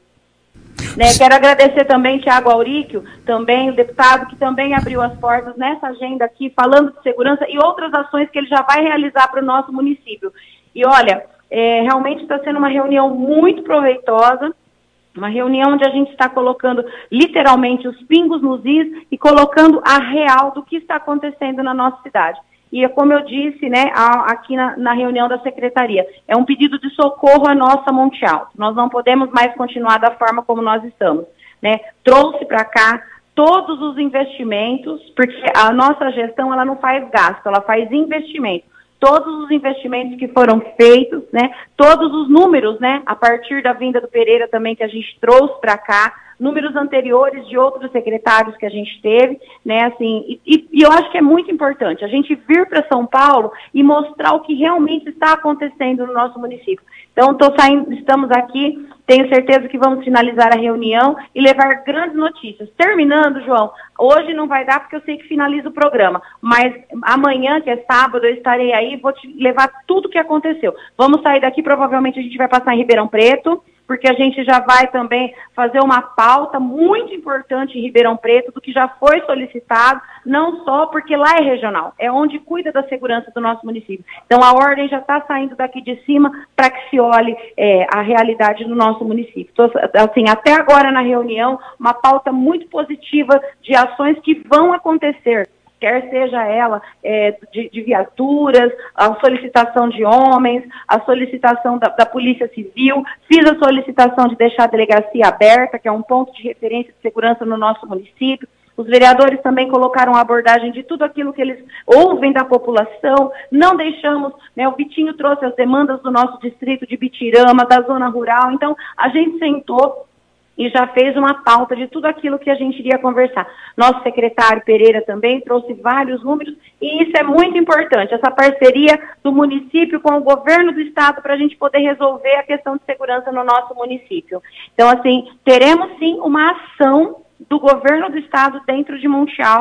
Né, quero agradecer também Tiago Auríquio, também o deputado que também abriu as portas nessa agenda aqui, falando de segurança e outras ações que ele já vai realizar para o nosso município. E olha, É, realmente está sendo uma reunião muito proveitosa, uma reunião onde a gente está colocando literalmente os pingos nos is e colocando a real do que está acontecendo na nossa cidade. E como eu disse, né, a, aqui na, na reunião da secretaria, é um pedido de socorro à nossa Monte Alto. Nós não podemos mais continuar da forma como nós estamos. Né? Trouxe para cá todos os investimentos, porque a nossa gestão ela não faz gasto, ela faz investimento. Todos os investimentos que foram feitos, né, todos os números, né, a partir da vinda do Pereira também que a gente trouxe para cá, números anteriores de outros secretários que a gente teve, né, assim, e, e eu acho que é muito importante a gente vir para São Paulo e mostrar o que realmente está acontecendo no nosso município. Então, tô saindo, estamos aqui, tenho certeza que vamos finalizar a reunião e levar grandes notícias. Terminando, João, hoje não vai dar porque eu sei que finaliza o programa, mas amanhã, que é sábado, eu estarei aí e vou te levar tudo o que aconteceu. Vamos sair daqui, provavelmente a gente vai passar em Ribeirão Preto, porque a gente já vai também fazer uma pauta muito importante em Ribeirão Preto do que já foi solicitado, não só porque lá é regional, é onde cuida da segurança do nosso município. Então a ordem já está saindo daqui de cima para que se olhe é, a realidade do nosso município. Então, assim, até agora na reunião, uma pauta muito positiva de ações que vão acontecer, quer seja ela é, de, de viaturas, a solicitação de homens, a solicitação da, da Polícia Civil, fiz a solicitação de deixar a delegacia aberta, que é um ponto de referência de segurança no nosso município. Os vereadores também colocaram a abordagem de tudo aquilo que eles ouvem da população, não deixamos, né, o Vitinho trouxe as demandas do nosso distrito de Bitirama, da zona rural, então a gente sentou e já fez uma pauta de tudo aquilo que a gente iria conversar. Nosso secretário Pereira também trouxe vários números, e isso é muito importante, essa parceria do município com o governo do estado para a gente poder resolver a questão de segurança no nosso município. Então, assim, teremos sim uma ação do governo do estado dentro de Monte Alto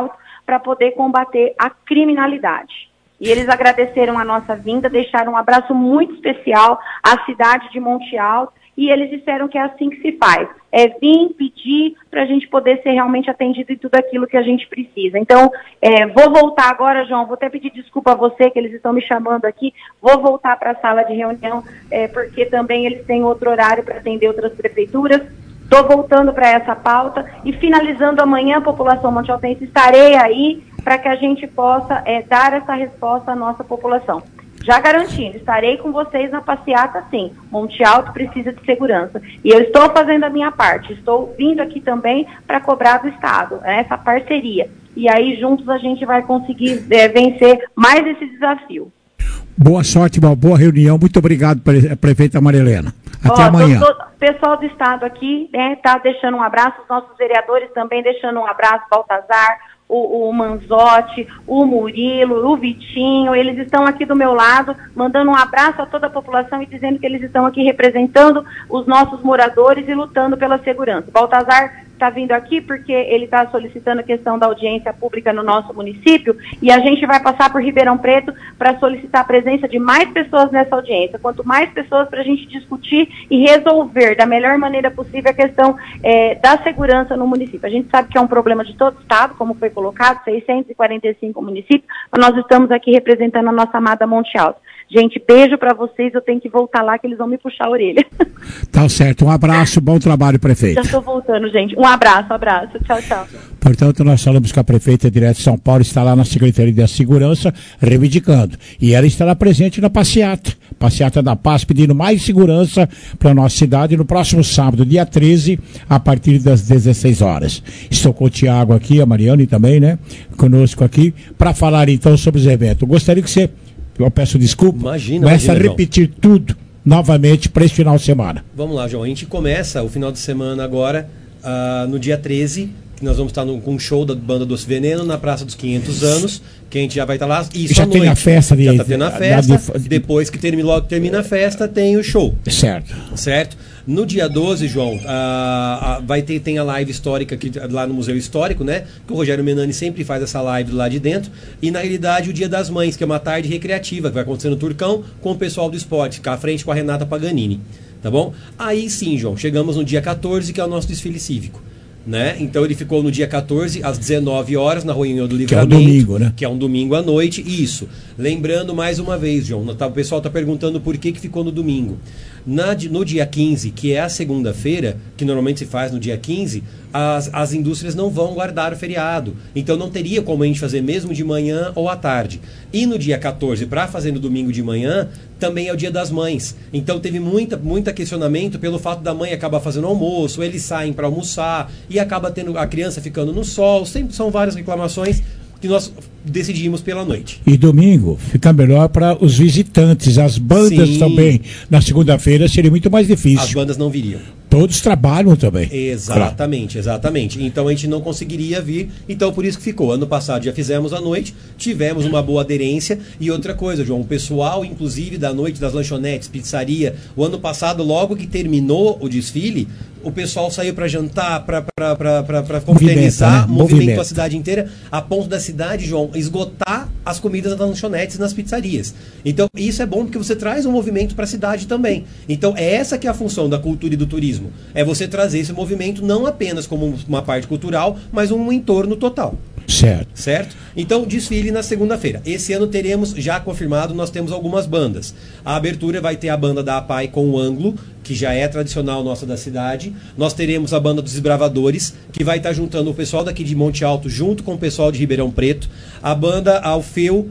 para poder combater a criminalidade. E eles agradeceram a nossa vinda, deixaram um abraço muito especial à cidade de Monte Alto, e eles disseram que é assim que se faz. É vir, pedir, para a gente poder ser realmente atendido em tudo aquilo que a gente precisa. Então, é, vou voltar agora, João, vou até pedir desculpa a você, que eles estão me chamando aqui, vou voltar para a sala de reunião, é, porque também eles têm outro horário para atender outras prefeituras. Estou voltando para essa pauta e finalizando amanhã, a população montealtense, estarei aí para que a gente possa é, dar essa resposta à nossa população. Já garantindo, estarei com vocês na passeata, sim. Monte Alto precisa de segurança. E eu estou fazendo a minha parte. Estou vindo aqui também para cobrar do Estado, né, essa parceria. E aí, juntos, a gente vai conseguir é, vencer mais esse desafio. Boa sorte, uma boa reunião. Muito obrigado, pre- prefeita Marilena. Até Ó, amanhã. O pessoal do Estado aqui, né, tá deixando um abraço. Os nossos vereadores também deixando um abraço. Baltazar, O, o Manzotti, o Murilo, o Vitinho, eles estão aqui do meu lado, mandando um abraço a toda a população e dizendo que eles estão aqui representando os nossos moradores e lutando pela segurança. Baltazar está vindo aqui porque ele está solicitando a questão da audiência pública no nosso município, e a gente vai passar por Ribeirão Preto para solicitar a presença de mais pessoas nessa audiência. Quanto mais pessoas para a gente discutir e resolver da melhor maneira possível a questão é, da segurança no município. A gente sabe que é um problema de todo o estado, como foi colocado, seiscentos e quarenta e cinco municípios, mas nós estamos aqui representando a nossa amada Monte Alto. Gente, beijo para vocês, eu tenho que voltar lá que eles vão me puxar a orelha. Tá certo, um abraço, bom trabalho, prefeito. Já estou voltando, gente. Um abraço, abraço. Tchau, tchau. Portanto, nós falamos que a prefeita direto de São Paulo está lá na Secretaria da Segurança reivindicando. E ela estará presente na passeata. Passeata da Paz, pedindo mais segurança para a nossa cidade no próximo sábado, dia treze, a partir das dezesseis horas. Estou com o Tiago aqui, a Mariane também, né? Conosco aqui, para falar então sobre os eventos. Gostaria que você, eu peço desculpa, imagina, comece imagina, a repetir João. tudo novamente para esse final de semana. Vamos lá, João. A gente começa o final de semana agora, uh, no dia treze, que nós vamos estar no, com um show da banda Doce Veneno na Praça dos quinhentos anos, que a gente já vai estar lá. Isso já à tem noite. a festa. De, já está tendo a festa. Da, de, depois que termina, logo termina a festa, tem o show. Certo. Certo? No dia doze, João, uh, uh, vai ter tem a live histórica aqui, lá no Museu Histórico, né? Que o Rogério Menani sempre faz essa live lá de dentro. E na realidade o Dia das Mães, que é uma tarde recreativa, que vai acontecer no Turcão com o pessoal do esporte, ficar à frente com a Renata Paganini. Tá bom? Aí sim, João, chegamos no dia quatorze, que é o nosso desfile cívico. Né? Então ele ficou no dia quatorze, às dezenove horas, na Ruinha do Livramento. Que é um domingo, né? Que é um domingo à noite, isso. Lembrando mais uma vez, João, o pessoal está perguntando por que, que ficou no domingo. Na, no dia quinze, que é a segunda-feira, que normalmente se faz no dia quinze, as, as indústrias não vão guardar o feriado. Então não teria como a gente fazer mesmo de manhã ou à tarde. E no dia quatorze, para fazer no domingo de manhã, também é o Dia das Mães. Então teve muita, muita questionamento pelo fato da mãe acabar fazendo almoço, eles saem para almoçar e acaba tendo a criança ficando no sol. Sempre são várias reclamações que nós decidimos pela noite. E domingo fica melhor para os visitantes. As bandas Sim. também, na segunda-feira, seria muito mais difícil. As bandas não viriam. Todos trabalham também. Exatamente, claro. exatamente. Então a gente não conseguiria vir, então por isso que ficou. Ano passado já fizemos à noite, tivemos uma boa aderência. E outra coisa, João, o pessoal, inclusive da noite das lanchonetes, pizzaria, o ano passado, logo que terminou o desfile, o pessoal saiu para jantar, para confraternizar, né? movimentou a cidade inteira, a ponto da cidade, João, esgotar as comidas nas lanchonetes e nas pizzarias. Então isso é bom porque você traz um movimento para a cidade também. Então é essa que é a função da cultura e do turismo. É você trazer esse movimento não apenas como uma parte cultural, mas um entorno total. Certo. Certo? Então, desfile na segunda-feira. Esse ano teremos, já confirmado, nós temos algumas bandas. A abertura vai ter a banda da APAI com o Ângulo, que já é tradicional nossa da cidade. Nós teremos a banda dos Desbravadores, que vai estar juntando o pessoal daqui de Monte Alto junto com o pessoal de Ribeirão Preto. A banda Alfeu...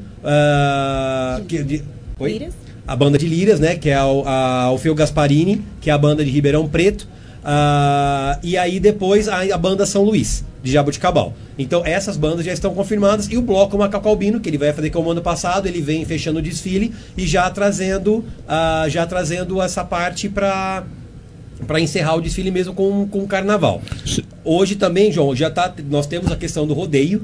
Uh, que, de, oi? A banda de Liras, né? Que é a, a Alfeu Gasparini, que é a banda de Ribeirão Preto. Uh, e aí depois a, a banda São Luís, de Jaboticabal. Então essas bandas já estão confirmadas. E o bloco Macaco Albino, que ele vai fazer como ano passado, ele vem fechando o desfile e já trazendo, uh, já trazendo essa parte para para encerrar o desfile mesmo com, com o carnaval. Hoje também, João, já tá, nós temos a questão do rodeio,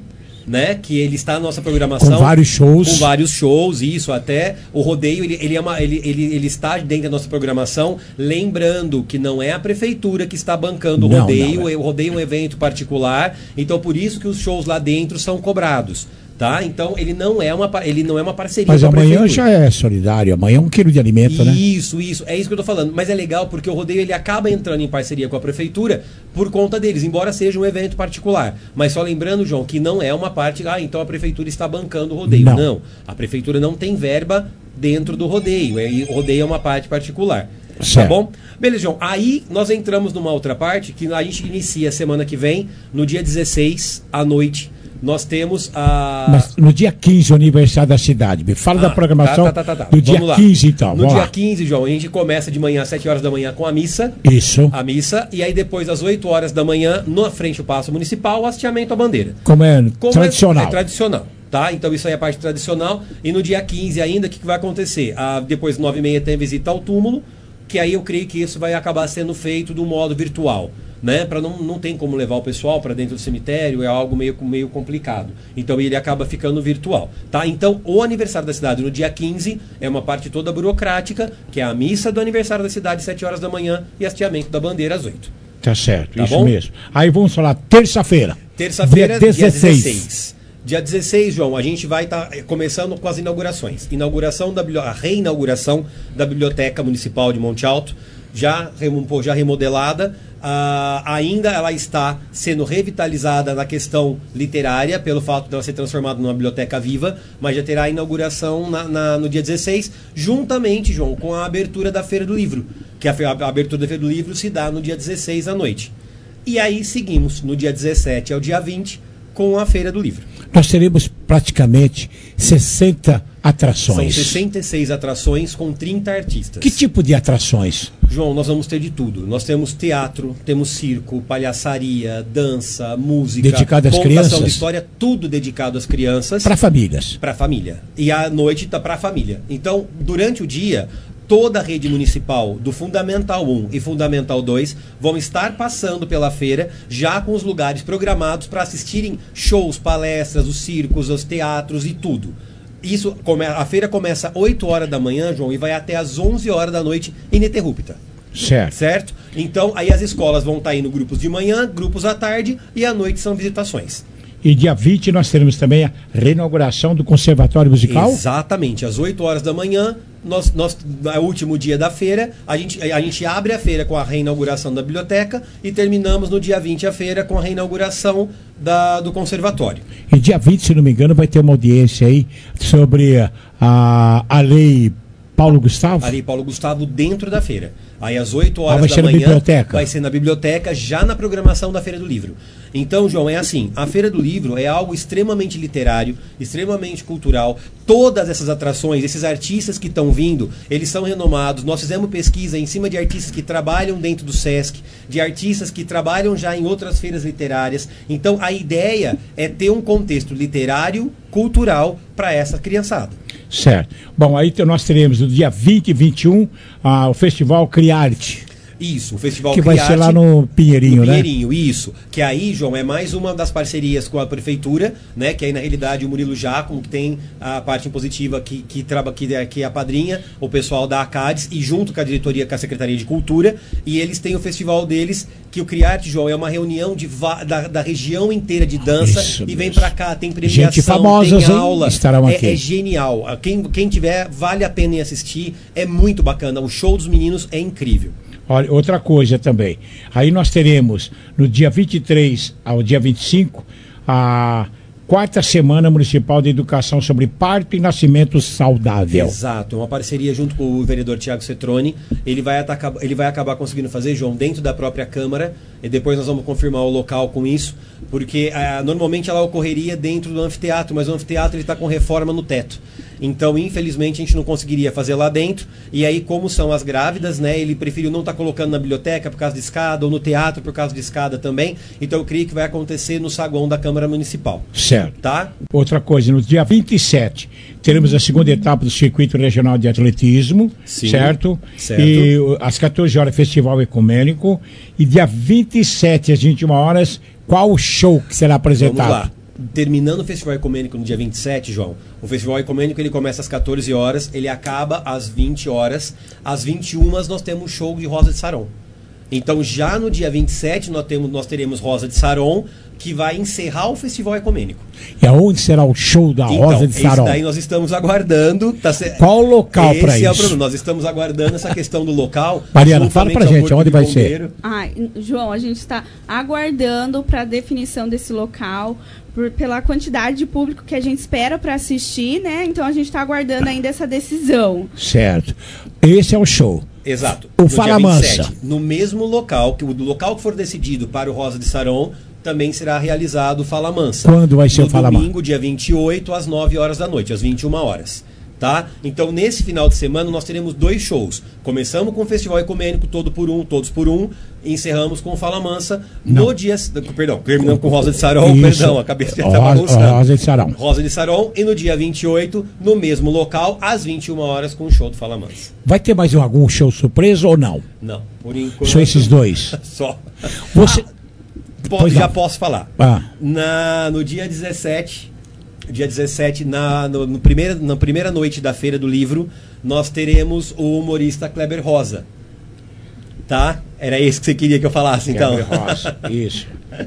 né? Que ele está na nossa programação. Com vários shows. Com vários shows, isso. Até o rodeio, ele, ele, é uma, ele, ele, ele está dentro da nossa programação. Lembrando que não é a prefeitura que está bancando o Não, rodeio. não é. O rodeio é um evento particular. Então, por isso que os shows lá dentro são cobrados. Tá? Então, ele não é uma, pa- ele não é uma parceria Mas com a amanhã prefeitura. já é solidário, amanhã é um quilo de alimento, né? Isso, isso. É isso que eu tô falando. Mas é legal porque o rodeio ele acaba entrando em parceria com a prefeitura por conta deles, embora seja um evento particular. Mas só lembrando, João, que não é uma parte, ah, então a prefeitura está bancando o rodeio. Não. Não. A prefeitura não tem verba dentro do rodeio. E o rodeio é uma parte particular. Certo. Tá bom? Beleza, João. Aí nós entramos numa outra parte que a gente inicia semana que vem, no dia dezesseis, à noite. Nós temos a. Mas no dia quinze, o aniversário da cidade. Me fala Ah, da programação tá, tá, tá, tá, tá. do dia Vamos lá. quinze, então. No Vamos dia lá. quinze, João, a gente começa de manhã às sete horas da manhã com a missa. Isso. A missa. E aí depois, às oito horas da manhã, na frente do Paço Municipal, o hasteamento à bandeira. Como é Como tradicional. É, é tradicional. Tá? Então isso aí é a parte tradicional. E no dia quinze ainda, o que, que vai acontecer? Ah, depois, nove e meia, tem a visita ao túmulo, que aí eu creio que isso vai acabar sendo feito do modo virtual. Né? Para não, não tem como levar o pessoal para dentro do cemitério, é algo meio, meio complicado. Então ele acaba ficando virtual. Tá? Então o aniversário da cidade no dia quinze é uma parte toda burocrática, que é a missa do aniversário da cidade às sete horas da manhã e hasteamento da bandeira às oito. Tá certo, Tá isso bom? mesmo. Aí vamos falar terça-feira. Terça-feira, dia dia dezesseis. dezesseis. Dia dezesseis, João, a gente vai estar começando com as inaugurações. Inauguração da bibli- a reinauguração da Biblioteca Municipal de Monte Alto, já, remo- pô, já remodelada. Ah, ainda ela está sendo revitalizada na questão literária, pelo fato dela ser transformada numa biblioteca viva, mas já terá a inauguração na- na- no dia dezesseis, juntamente, João, com a abertura da Feira do Livro, que a, fe- a abertura da Feira do Livro se dá no dia dezesseis à noite. E aí seguimos no dia dezessete ao dia vinte com a Feira do Livro. Nós teremos praticamente sessenta atrações. São sessenta e seis atrações com trinta artistas. Que tipo de atrações? João, nós vamos ter de tudo. Nós temos teatro, temos circo, palhaçaria, dança, música, Dedicado às contação crianças? de história, tudo dedicado às crianças. Para famílias. Para família. E à noite tá para a família. Então, durante o dia, toda a rede municipal do Fundamental um e Fundamental dois vão estar passando pela feira, já com os lugares programados para assistirem shows, palestras, os circos, os teatros e tudo. Isso, come- a feira começa às oito horas da manhã, João, e vai até às onze horas da noite ininterrupta. Certo. Certo? Então, aí as escolas vão estar indo grupos de manhã, grupos à tarde e à noite são visitações. E dia vinte nós teremos também a reinauguração do Conservatório Musical? Exatamente, às oito horas da manhã, nós, nós, é o último dia da feira, a gente, a gente abre a feira com a reinauguração da biblioteca e terminamos no dia vinte a feira com a reinauguração da, do conservatório. E dia vinte, se não me engano, vai ter uma audiência aí sobre a, a lei Paulo Gustavo? Ali, Paulo Gustavo, dentro da feira. Aí às oito horas Ah, vai da ser na manhã biblioteca? vai ser na biblioteca, já na programação da Feira do Livro. Então, João, é assim, a Feira do Livro é algo extremamente literário, extremamente cultural. Todas essas atrações, esses artistas que estão vindo, eles são renomados. Nós fizemos pesquisa em cima de artistas que trabalham dentro do Sesc, de artistas que trabalham já em outras feiras literárias. Então, a ideia é ter um contexto literário, cultural, para essa criançada. Certo. Bom, aí te- nós teremos no dia vinte e vinte e um ah, o Festival Criarte. Isso, o Festival Que vai Criarte, ser lá no Pinheirinho, no né? Pinheirinho, isso. Que aí, João, é mais uma das parcerias com a prefeitura, né? Que aí, na realidade, o Murilo Giacomo, que tem a parte impositiva que, que, traba, que, é- que é a padrinha, o pessoal da ACADES, e junto com a diretoria, com a Secretaria de Cultura, e eles têm o festival deles, que o Criarte, João, é uma reunião de va- da, da região inteira de dança, Isso e vem mesmo. pra cá, tem premiação, Gente famosas, tem hein, aula. estarão é, aqui. é genial. Quem, quem tiver, vale a pena ir assistir, é muito bacana. O show dos meninos é incrível. Olha, outra coisa também. Aí nós teremos no dia vinte e três ao dia vinte e cinco a quarta semana municipal de educação sobre parto e nascimento saudável. Exato, é uma parceria junto com o vereador Tiago Cetroni. Ele vai, atacar, ele vai acabar conseguindo fazer, João, dentro da própria Câmara, e depois nós vamos confirmar o local com isso, porque ah, normalmente ela ocorreria dentro do anfiteatro, mas o anfiteatro está com reforma no teto. Então, infelizmente, a gente não conseguiria fazer lá dentro. E aí, como são as grávidas, né? Ele preferiu não estar colocando na biblioteca por causa de escada, ou no teatro por causa de escada também. Então, eu creio que vai acontecer no saguão da Câmara Municipal. Certo. Tá? Outra coisa, no dia vinte e sete teremos a segunda etapa do Circuito Regional de Atletismo, Sim, certo? certo. E o- às quatorze horas, Festival Ecumênico. E dia vinte e sete às vinte e uma horas, qual o show que será apresentado? Vamos lá. terminando o Festival Ecumênico no dia vinte e sete, João, o Festival Ecumênico ele começa às quatorze horas, ele acaba às vinte horas, às vinte e uma nós temos show de Rosa de Saron. Então já no dia vinte e sete nós, temos, nós teremos Rosa de Saron, que vai encerrar o Festival Ecumênico. E aonde será o show da então, Rosa de Saron? Esse daí nós estamos aguardando. Tá se... Qual o local para isso? Esse é o isso? problema. Nós estamos aguardando essa questão do local. Mariana, fala pra gente, onde vai ser? Ai, João, a gente está aguardando para a definição desse local, por, pela quantidade de público que a gente espera para assistir, né? Então a gente está aguardando ainda essa decisão. Certo. Esse é o show. Exato. O no Fala dia Mansa. vinte e sete, no mesmo local, que o local que for decidido para o Rosa de Saron, também será realizado o Fala Mansa. Quando vai ser no o Fala Mansa? Domingo, dia vinte e oito, às nove horas da noite, às vinte e uma horas. Tá? Então, nesse final de semana, nós teremos dois shows. Começamos com o Festival Ecumênico, todo por um, todos por um. E encerramos com o Fala Mansa. Não. No dia... Perdão, terminamos com Rosa de Saron. Isso. Perdão, a cabeça já está Rosa, bagunçando. Rosa de Saron. Rosa de Saron. E no dia vinte e oito, no mesmo local, às vinte e uma horas, com o show do Fala Mansa. Vai ter mais algum show surpresa ou não? Não, por enquanto... Só esses dois? Só. Você... Ah, po- já posso falar. Ah. Na, no dia dezessete... Dia dezessete, na, no, no primeira, na primeira noite da Feira do Livro, nós teremos o humorista Kleber Rosa. Tá? Era esse que você queria que eu falasse, então. Kleber Rosa, isso.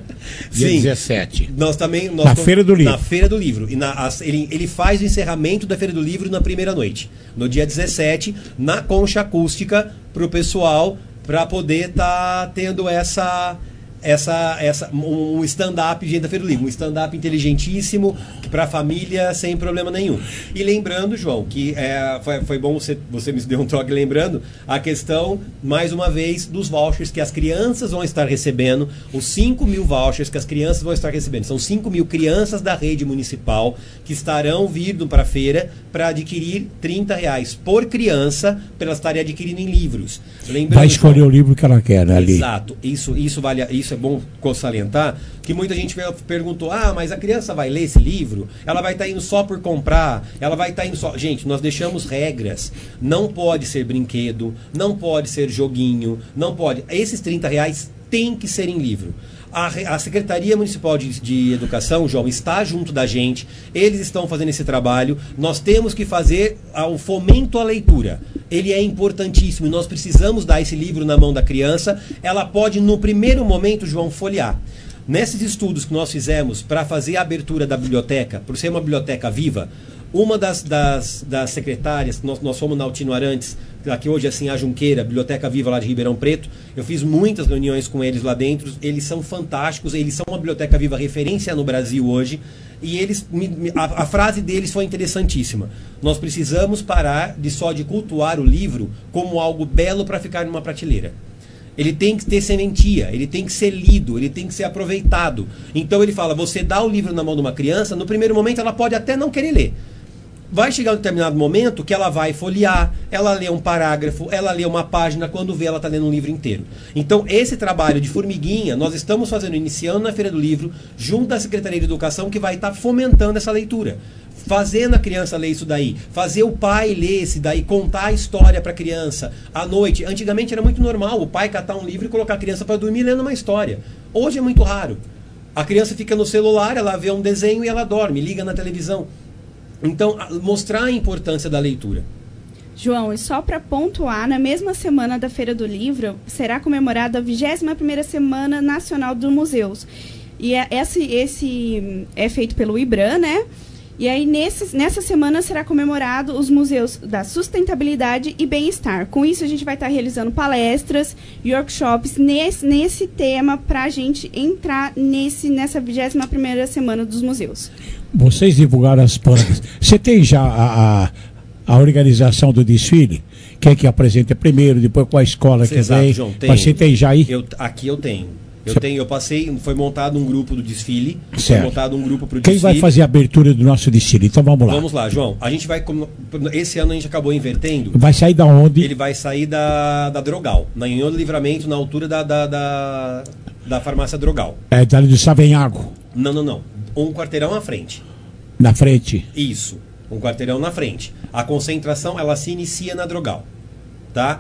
Dia Sim. dezessete. Nós também... Nós Na com- Feira do Livro. Na Feira do Livro. E na, as- ele, ele faz o encerramento da Feira do Livro na primeira noite. No dia dezessete, na concha acústica, para o pessoal, para poder estar tendo essa... Essa, essa, um um stand-up de da Feira do Livro, um stand-up inteligentíssimo para a família sem problema nenhum. E lembrando, João, que é, foi, foi bom você, você me deu um toque lembrando a questão, mais uma vez, dos vouchers que as crianças vão estar recebendo, os cinco mil vouchers que as crianças vão estar recebendo. São cinco mil crianças da rede municipal que estarão vindo para a feira para adquirir trinta reais por criança para elas estarem adquirindo em livros. Lembrando, Vai escolher João, o livro que ela quer, né, ali. Exato, isso, isso vale, isso é bom salientar, que muita gente perguntou, ah, mas a criança vai ler esse livro? Ela vai estar indo só por comprar? Ela vai estar indo só... Gente, nós deixamos regras, não pode ser brinquedo, não pode ser joguinho, não pode... Esses trinta reais tem que ser em livro. A, a Secretaria Municipal de, de Educação, João, está junto da gente, eles estão fazendo esse trabalho, nós temos que fazer a, o fomento à leitura. Ele é importantíssimo e nós precisamos dar esse livro na mão da criança. Ela pode, no primeiro momento, João, folhear. Nesses estudos que nós fizemos para fazer a abertura da biblioteca, por ser uma biblioteca viva, uma das, das, das secretárias, nós, nós fomos na Altino Arantes, aqui hoje assim a Junqueira, Biblioteca Viva lá de Ribeirão Preto, eu fiz muitas reuniões com eles lá dentro, eles são fantásticos, eles são uma Biblioteca Viva referência no Brasil hoje, e eles me, me, a, a frase deles foi interessantíssima. Nós precisamos parar de só de cultuar o livro como algo belo para ficar numa prateleira. Ele tem que ter sementia, ele tem que ser lido, ele tem que ser aproveitado. Então ele fala, você dá o livro na mão de uma criança, no primeiro momento ela pode até não querer ler. Vai chegar um determinado momento que ela vai folhear, ela lê um parágrafo, ela lê uma página, quando vê ela está lendo um livro inteiro. Então esse trabalho de formiguinha, nós estamos fazendo, iniciando na Feira do Livro, junto da Secretaria de Educação, que vai estar fomentando essa leitura. Fazendo a criança ler isso daí, fazer o pai ler esse daí, contar a história para a criança à noite. Antigamente era muito normal o pai catar um livro e colocar a criança para dormir lendo uma história. Hoje é muito raro. A criança fica no celular, ela vê um desenho e ela dorme, liga na televisão. Então, mostrar a importância da leitura. João, e só para pontuar, na mesma semana da Feira do Livro, será comemorada a vigésima primeira Semana Nacional dos Museus. E é, esse, esse é feito pelo IBRAM, né? E aí, nesse, nessa semana, será comemorado os museus da sustentabilidade e bem-estar. Com isso, a gente vai estar realizando palestras e workshops nesse, nesse tema para a gente entrar nesse, nessa vigésima primeira Semana dos Museus. Vocês divulgaram as planas. Você tem já a, a, a organização do desfile? Quem é que apresenta primeiro, depois qual a escola que Exato, vem? João, tem. Você tem já aí? Eu, aqui eu tenho. Eu Cê... tenho, eu passei, foi montado um grupo do desfile. Certo. Foi montado um grupo para o desfile. Quem vai fazer a abertura do nosso desfile? Então vamos lá. Vamos lá, João. A gente vai. Esse ano a gente acabou invertendo. Vai sair da onde? Ele vai sair da, da Drogal, na União do Livramento, na altura da, da, da, da farmácia Drogal. É, da do Savenhago. Não, não, não. Um quarteirão à frente. Na frente? Isso. Um quarteirão na frente. A concentração, ela se inicia na Drogal. Tá?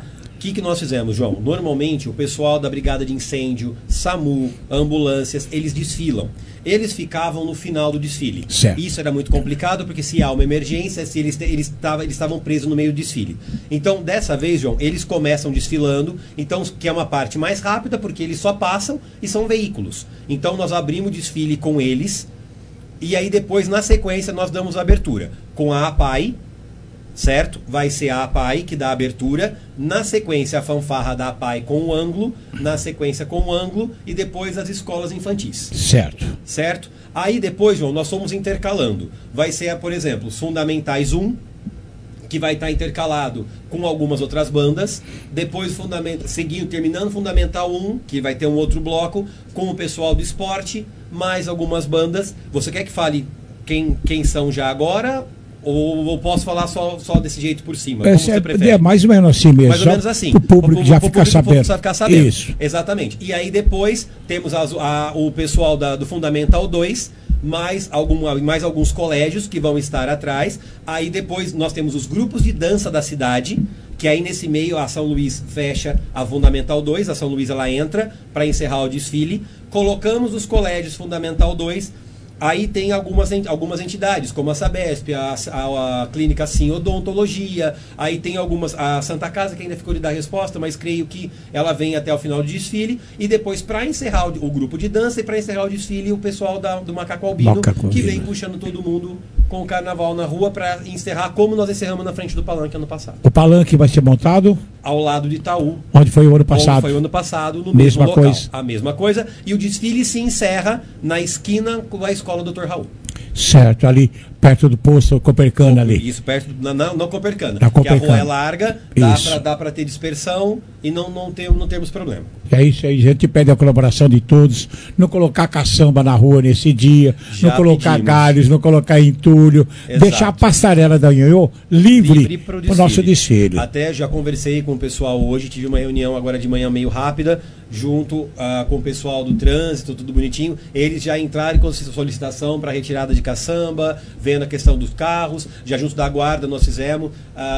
que, que nós fizemos, João? Normalmente, o pessoal da Brigada de Incêndio, SAMU, ambulâncias, eles desfilam. Eles ficavam no final do desfile. Certo. Isso era muito complicado, porque se há uma emergência, se eles eles estavam eles estavam presos no meio do desfile. Então, dessa vez, João, eles começam desfilando, então que é uma parte mais rápida, porque eles só passam e são veículos. Então, nós abrimos o desfile com eles, e aí depois, na sequência, nós damos a abertura com a APAI, certo? Vai ser a APAI que dá a abertura, na sequência a fanfarra da APAI com o ângulo, na sequência com o ângulo e depois as escolas infantis. Certo. Certo? Aí depois, João, nós fomos intercalando. Vai ser, por exemplo, os Fundamentais um, que vai estar intercalado com algumas outras bandas. Depois, fundamenta, seguindo, terminando Fundamental um, que vai ter um outro bloco, com o pessoal do esporte, mais algumas bandas. Você quer que fale quem, quem são já agora? Ou, ou posso falar só, só desse jeito por cima? É, Como você prefere? É mais ou menos assim mesmo. Mais ou menos assim. O público O- já o fica público sabendo. precisa ficar sabendo. Isso. Exatamente. E aí depois temos as- a- o pessoal da- do Fundamental dois, mais, algum, mais alguns colégios que vão estar atrás. Aí depois nós temos os grupos de dança da cidade, que aí nesse meio a São Luís fecha a Fundamental dois, a São Luís ela entra para encerrar o desfile. Colocamos os colégios Fundamental dois. Aí tem algumas, ent- algumas entidades, como a Sabesp, a, a, a Clínica Sim Odontologia, aí tem algumas, a Santa Casa, que ainda ficou de dar resposta, mas creio que ela vem até o final do desfile, e depois, para encerrar o, o grupo de dança e para encerrar o desfile, o pessoal da, do Macaco Albino, Macaco que Albino. vem puxando todo mundo com o carnaval na rua para encerrar como nós encerramos na frente do Palanque ano passado. O palanque vai ser montado Ao lado de Itaú. onde foi o ano passado. Como foi o ano passado, no Mesma mesmo local. coisa. A mesma coisa. E o desfile se encerra na esquina com a escola doutor Raul. Certo, ali perto do posto Copercana ali. Isso, perto, na, na, não Copercana. Na Porque a rua Copercana. é larga, dá Isso. pra, dá pra ter dispersão e não, não, tem, não temos problema. É isso aí, a gente pede a colaboração de todos, não colocar caçamba na rua nesse dia, Já não colocar pedimos. galhos, não colocar entulho, Exato. deixar a passarela da Ionhô livre, Livre pro para o nosso desfile. Até já conversei com o pessoal hoje, tive uma reunião agora de manhã meio rápida, junto ah, com o pessoal do trânsito, tudo bonitinho. Eles já entraram com solicitação para retirada de caçamba, vendo a questão dos carros, já junto da guarda nós fizemos,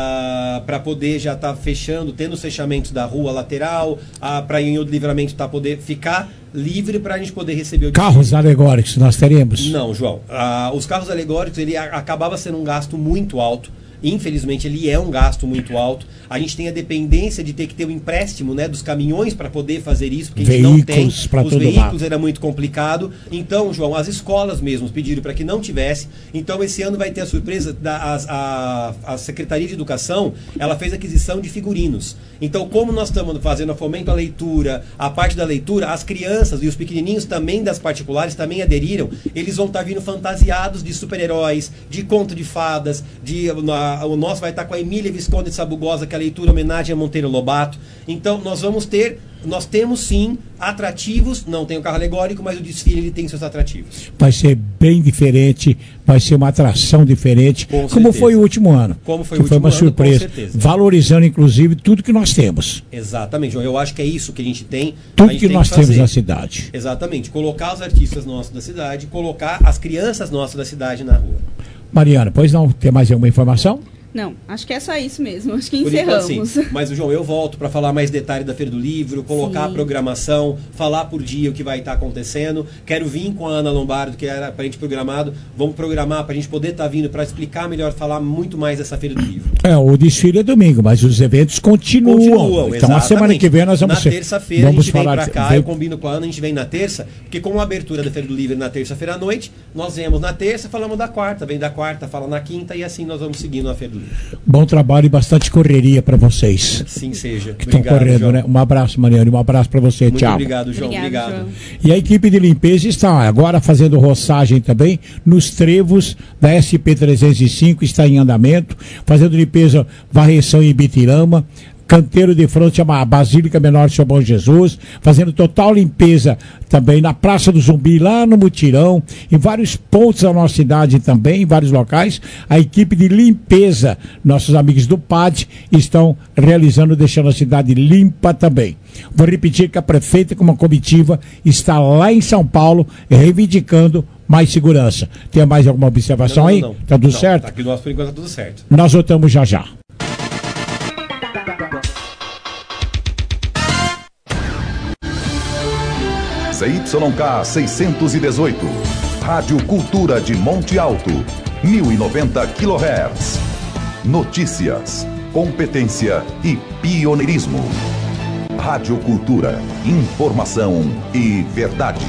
para poder já estar fechando, tendo os fechamentos da rua lateral, para em o livramento tá, poder ficar livre para a gente poder receber o Carros alegóricos nós teremos? Não, João. Ah, os carros alegóricos, ele a- acabava sendo um gasto muito alto. Infelizmente, ele é um gasto muito alto. A gente tem a dependência de ter que ter o empréstimo, né, dos caminhões para poder fazer isso, porque a gente não tem. Veículos pra Os todo veículos lado. era muito complicado. Então, João, as escolas mesmo pediram para que não tivesse. Então, esse ano vai ter a surpresa da as- a, a Secretaria de Educação, ela fez aquisição de figurinos. Então, como nós estamos fazendo a fomento à leitura, a parte da leitura, as crianças e os pequenininhos também das particulares também aderiram. Eles vão estar vindo fantasiados de super-heróis, de conto de fadas, de na- o nosso vai estar com a Emília Visconde de Sabugosa, que é a leitura homenagem a Monteiro Lobato. Então, nós vamos ter, nós temos sim atrativos, não tem o carro alegórico, mas o desfile ele tem seus atrativos. Vai ser bem diferente, vai ser uma atração diferente, Com como certeza. foi o último ano. Como foi que o foi último uma ano, surpresa, com certeza. valorizando inclusive tudo que nós temos. Exatamente, João. Eu acho que é isso que a gente tem. Tudo a gente que tem nós temos fazer. na cidade. Exatamente. Colocar os artistas nossos da cidade, colocar as crianças nossas da cidade na rua. Mariana, pois não, tem mais alguma informação? Não, acho que é só isso mesmo. Acho que Por enquanto, encerramos. sim. Mas, João, eu volto para falar mais detalhe da Feira do Livro, colocar Sim. a programação, falar por dia o que vai estar acontecendo. Quero vir com a Ana Lombardo, que era para a gente programado. Vamos programar para a gente poder estar vindo para explicar melhor, falar muito mais dessa Feira do Livro. É, o desfile é domingo, mas os eventos continuam. Continuam, então, a semana exatamente. que vem nós vamos Na ser- terça-feira a vamos gente vem falar pra de- cá, vem- eu combino com a Ana, a gente vem na terça, porque com a abertura da Feira do Livro na terça-feira à noite, nós viemos na terça, falamos da quarta, vem da quarta, fala na quinta, e assim nós vamos seguindo a Feira do Livro. Bom trabalho e bastante correria para vocês. Assim seja. Que estão Obrigado, correndo, João. né? Um abraço, Mariana, um abraço para você. Muito Tchau. obrigado, João. Obrigado, Obrigado. João. E a equipe de limpeza está agora fazendo roçagem também nos trevos da S P trezentos e cinco, está em andamento, fazendo limpeza, varreção em Ibitirama, canteiro de frente à Basílica Menor de São Bom Jesus, fazendo total limpeza também na Praça do Zumbi, lá no Mutirão, em vários pontos da nossa cidade também, em vários locais. A equipe de limpeza, nossos amigos do P A D, estão realizando, deixando a cidade limpa também. Vou repetir que a prefeita, com uma comitiva, está lá em São Paulo, reivindicando mais segurança. Tem mais alguma observação Não, não, aí? não. Tá tudo Não, certo? Tá aqui nós por enquanto tá tudo certo. Nós voltamos já já. Z Y K seiscentos e dezoito. Rádio Cultura de Monte Alto, mil e noventa quilohertz. Notícias, competência e pioneirismo. Rádio Cultura, informação e verdade.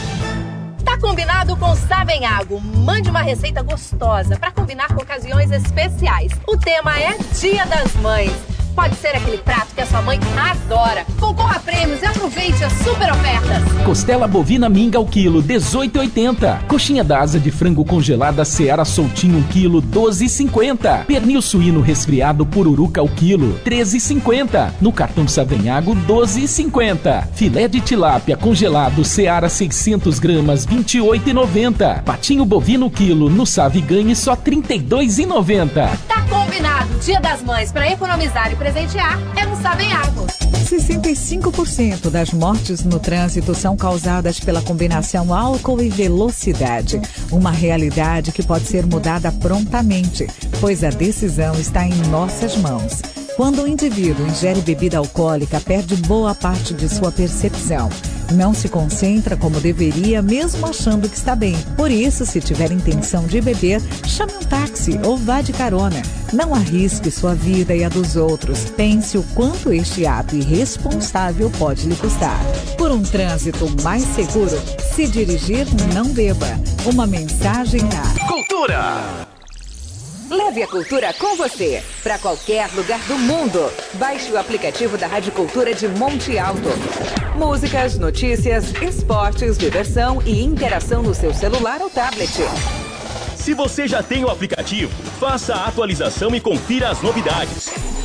Tá combinado com Savenhago. Mande uma receita gostosa para combinar com ocasiões especiais. O tema é Dia das Mães. Pode ser aquele prato que a sua mãe adora. Concorra a prêmios e aproveite as super ofertas. Costela bovina minga ao quilo, dezoito e oitenta. Coxinha da asa de frango congelada Seara soltinho um quilo, doze e cinquenta. Pernil suíno resfriado Pururuca ao quilo, treze e cinquenta. No cartão Savenhago, doze e cinquenta. Filé de tilápia congelado Seara seiscentos gramas, vinte e oito e noventa. Patinho bovino quilo no Save Ganhe só trinta e dois e noventa. Tá combinado. Dia das Mães para economizar e presentear é no Savenhago. sessenta e cinco por cento das mortes no trânsito são causadas pela combinação álcool e velocidade. Uma realidade que pode ser mudada prontamente, pois a decisão está em nossas mãos. Quando o indivíduo ingere bebida alcoólica, perde boa parte de sua percepção. Não se concentra como deveria, mesmo achando que está bem. Por isso, se tiver intenção de beber, chame um táxi ou vá de carona. Não arrisque sua vida e a dos outros. Pense o quanto este ato irresponsável pode lhe custar. Por um trânsito mais seguro, se dirigir, não beba. Uma mensagem a Cultura! Leve a cultura com você para qualquer lugar do mundo. Baixe o aplicativo da Rádio Cultura de Monte Alto. Músicas, notícias, esportes, diversão e interação no seu celular ou tablet. Se você já tem o aplicativo, faça a atualização e confira as novidades.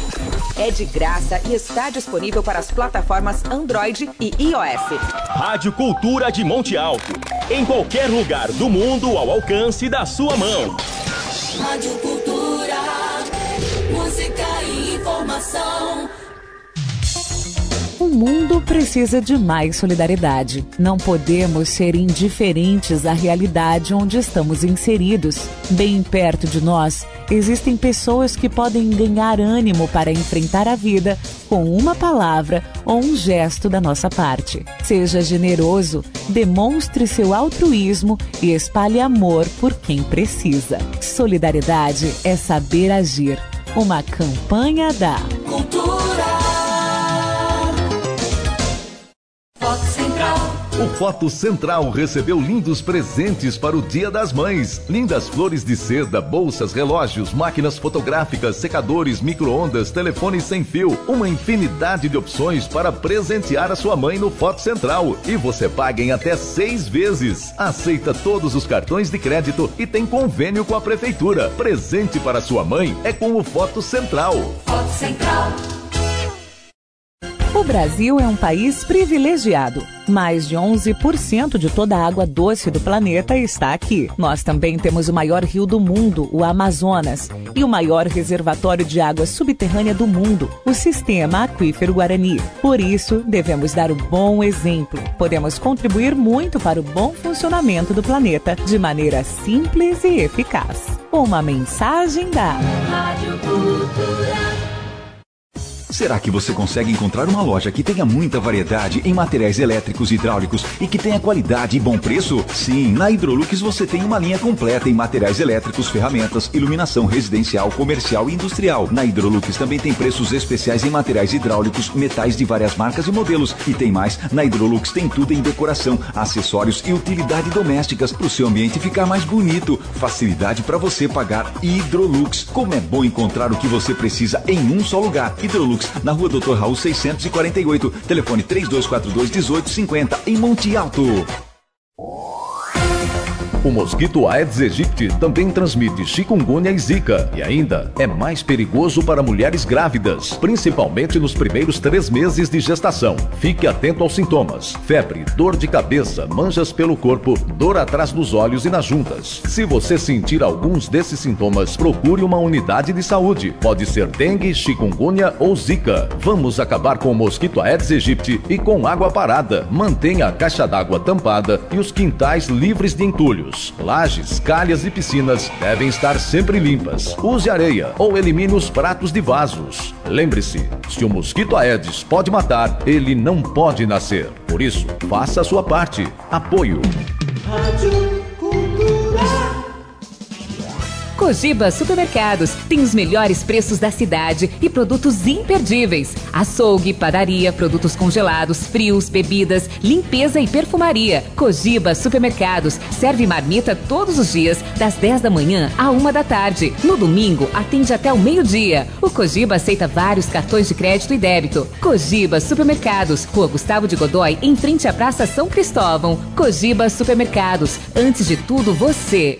É de graça e está disponível para as plataformas Android e iOS. Rádio Cultura de Monte Alto. Em qualquer lugar do mundo ao alcance da sua mão. Rádio Cultura, música e informação. O mundo precisa de mais solidariedade. Não podemos ser indiferentes à realidade onde estamos inseridos. Bem perto de nós, existem pessoas que podem ganhar ânimo para enfrentar a vida com uma palavra ou um gesto da nossa parte. Seja generoso, demonstre seu altruísmo e espalhe amor por quem precisa. Solidariedade é saber agir. Uma campanha da Cultura. Foto Central. O Foto Central recebeu lindos presentes para o Dia das Mães. Lindas flores de seda, bolsas, relógios, máquinas fotográficas, secadores, micro-ondas, telefones sem fio. Uma infinidade de opções para presentear a sua mãe no Foto Central. E você paga em até seis vezes. Aceita todos os cartões de crédito e tem convênio com a Prefeitura. Presente para sua mãe é com o Foto Central. Foto Central. O Brasil é um país privilegiado. Mais de onze por cento de toda a água doce do planeta está aqui. Nós também temos o maior rio do mundo, o Amazonas, e o maior reservatório de água subterrânea do mundo, o Sistema Aquífero Guarani. Por isso, devemos dar o bom exemplo. Podemos contribuir muito para o bom funcionamento do planeta de maneira simples e eficaz. Uma mensagem da Rádio Cultura. Será que você consegue encontrar uma loja que tenha muita variedade em materiais elétricos e hidráulicos e que tenha qualidade e bom preço? Sim, na Hidrolux você tem uma linha completa em materiais elétricos, ferramentas, iluminação residencial, comercial e industrial. Na Hidrolux também tem preços especiais em materiais hidráulicos, metais de várias marcas e modelos. E tem mais, na Hidrolux tem tudo em decoração, acessórios e utilidade domésticas para o seu ambiente ficar mais bonito. Facilidade para você pagar Hidrolux. Como é bom encontrar o que você precisa em um só lugar. Hidrolux, na rua doutor Raul seiscentos e quarenta e oito, telefone três dois quatro dois, um oito cinco zero, em Monte Alto. O mosquito Aedes aegypti também transmite chikungunya e zika e ainda é mais perigoso para mulheres grávidas, principalmente nos primeiros três meses de gestação. Fique atento aos sintomas: febre, dor de cabeça, manchas pelo corpo, dor atrás dos olhos e nas juntas. Se você sentir alguns desses sintomas, procure uma unidade de saúde. Pode ser dengue, chikungunya ou zika. Vamos acabar com o mosquito Aedes aegypti e com água parada. Mantenha a caixa d'água tampada e os quintais livres de entulhos. pisos, lajes, calhas e piscinas devem estar sempre limpas. Use areia ou elimine os pratos de vasos. Lembre-se, se o mosquito Aedes pode matar, ele não pode nascer. Por isso, faça a sua parte. Apoio. Cogiba Supermercados tem os melhores preços da cidade e produtos imperdíveis. Açougue, padaria, produtos congelados, frios, bebidas, limpeza e perfumaria. Cogiba Supermercados serve marmita todos os dias, das dez da manhã à uma da tarde. No domingo, atende até o meio-dia. O Cogiba aceita vários cartões de crédito e débito. Cogiba Supermercados, Rua Gustavo de Godoy, em frente à Praça São Cristóvão. Cogiba Supermercados, antes de tudo, você.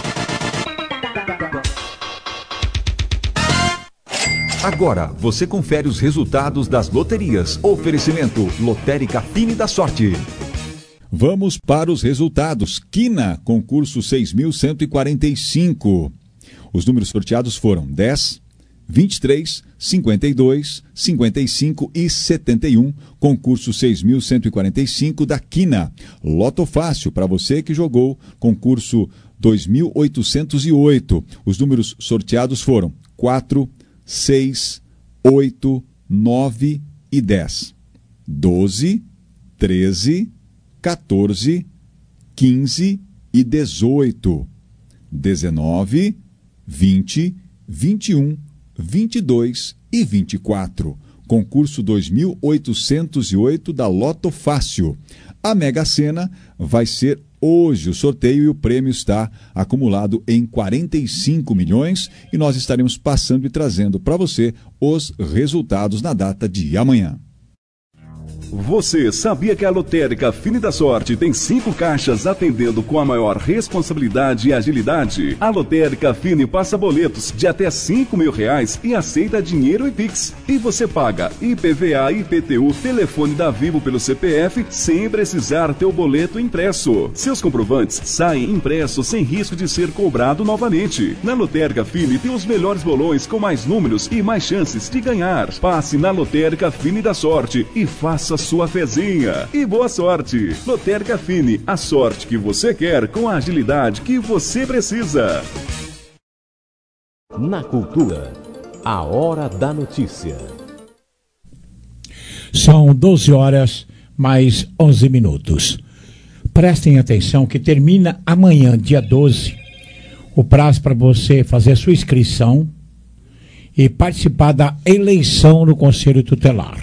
Agora, você confere os resultados das loterias. Oferecimento Lotérica Fine da Sorte. Vamos para os resultados. Quina, concurso seis mil cento e quarenta e cinco. Os números sorteados foram dez, vinte e três, cinquenta e dois, cinquenta e cinco e setenta e um. Concurso seis mil cento e quarenta e cinco da Quina. Loto Fácil, para você que jogou. Concurso dois mil oitocentos e oito. Os números sorteados foram quatro, seis, oito, nove e dez. doze, treze, quatorze, quinze e dezoito. dezenove, vinte, vinte e um, vinte e dois e vinte e quatro. Concurso dois mil oitocentos e oito da Loto Fácil. A Mega Sena vai ser hoje o sorteio e o prêmio está acumulado em quarenta e cinco milhões e nós estaremos passando e trazendo para você os resultados na data de amanhã. Você sabia que a Lotérica Fine da Sorte tem cinco caixas atendendo com a maior responsabilidade e agilidade? A Lotérica Fine passa boletos de até cinco mil reais e aceita dinheiro e Pix. E você paga I P V A, I P T U, telefone da Vivo pelo C P F sem precisar ter o boleto impresso. Seus comprovantes saem impressos sem risco de ser cobrado novamente. Na Lotérica Fine tem os melhores bolões com mais números e mais chances de ganhar. Passe na Lotérica Fine da Sorte e faça sua fezinha. E boa sorte! Lotérica Fine, a sorte que você quer com a agilidade que você precisa. Na Cultura, a hora da notícia. São doze horas mais onze minutos. Prestem atenção que termina amanhã, dia doze, o prazo para você fazer a sua inscrição e participar da eleição no Conselho Tutelar.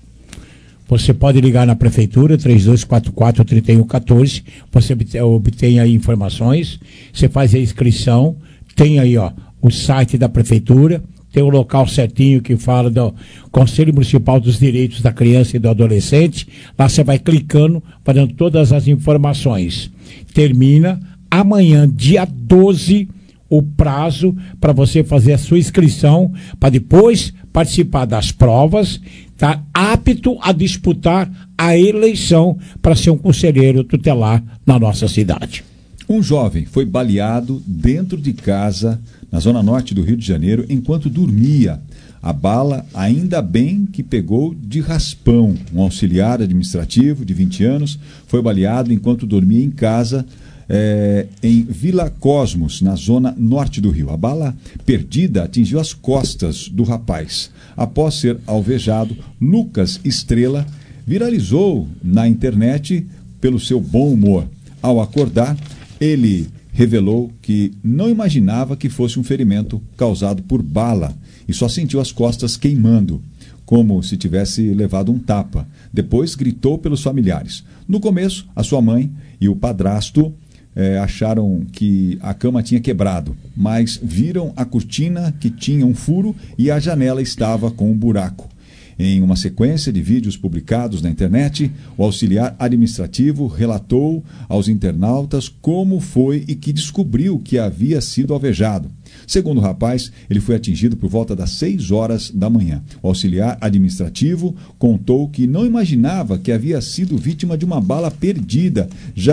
Você pode ligar na Prefeitura, três dois quatro quatro, três um um quatro, você obtém aí informações, você faz a inscrição, tem aí ó, o site da Prefeitura, tem o local certinho que fala do Conselho Municipal dos Direitos da Criança e do Adolescente, lá você vai clicando, dando todas as informações. Termina amanhã, dia doze, o prazo para você fazer a sua inscrição, para depois participar das provas, estar apto a disputar a eleição para ser um conselheiro tutelar na nossa cidade. Um jovem foi baleado dentro de casa, na zona norte do Rio de Janeiro, enquanto dormia. A bala, ainda bem que pegou de raspão. Um auxiliar administrativo de vinte anos foi baleado enquanto dormia em casa, É, em Vila Cosmos, na zona norte do Rio. A bala perdida atingiu as costas do rapaz. Após ser alvejado, Lucas Estrela viralizou na internet pelo seu bom humor. Ao acordar, ele revelou que não imaginava que fosse um ferimento causado por bala e só sentiu as costas queimando, como se tivesse levado um tapa. Depois gritou pelos familiares. No começo, a sua mãe e o padrasto É, acharam que a cama tinha quebrado, mas viram a cortina que tinha um furo e a janela estava com um buraco. Em uma sequência de vídeos publicados na internet, o auxiliar administrativo relatou aos internautas como foi e que descobriu que havia sido alvejado. Segundo o rapaz, ele foi atingido por volta das seis horas da manhã. O auxiliar administrativo contou que não imaginava que havia sido vítima de uma bala perdida, já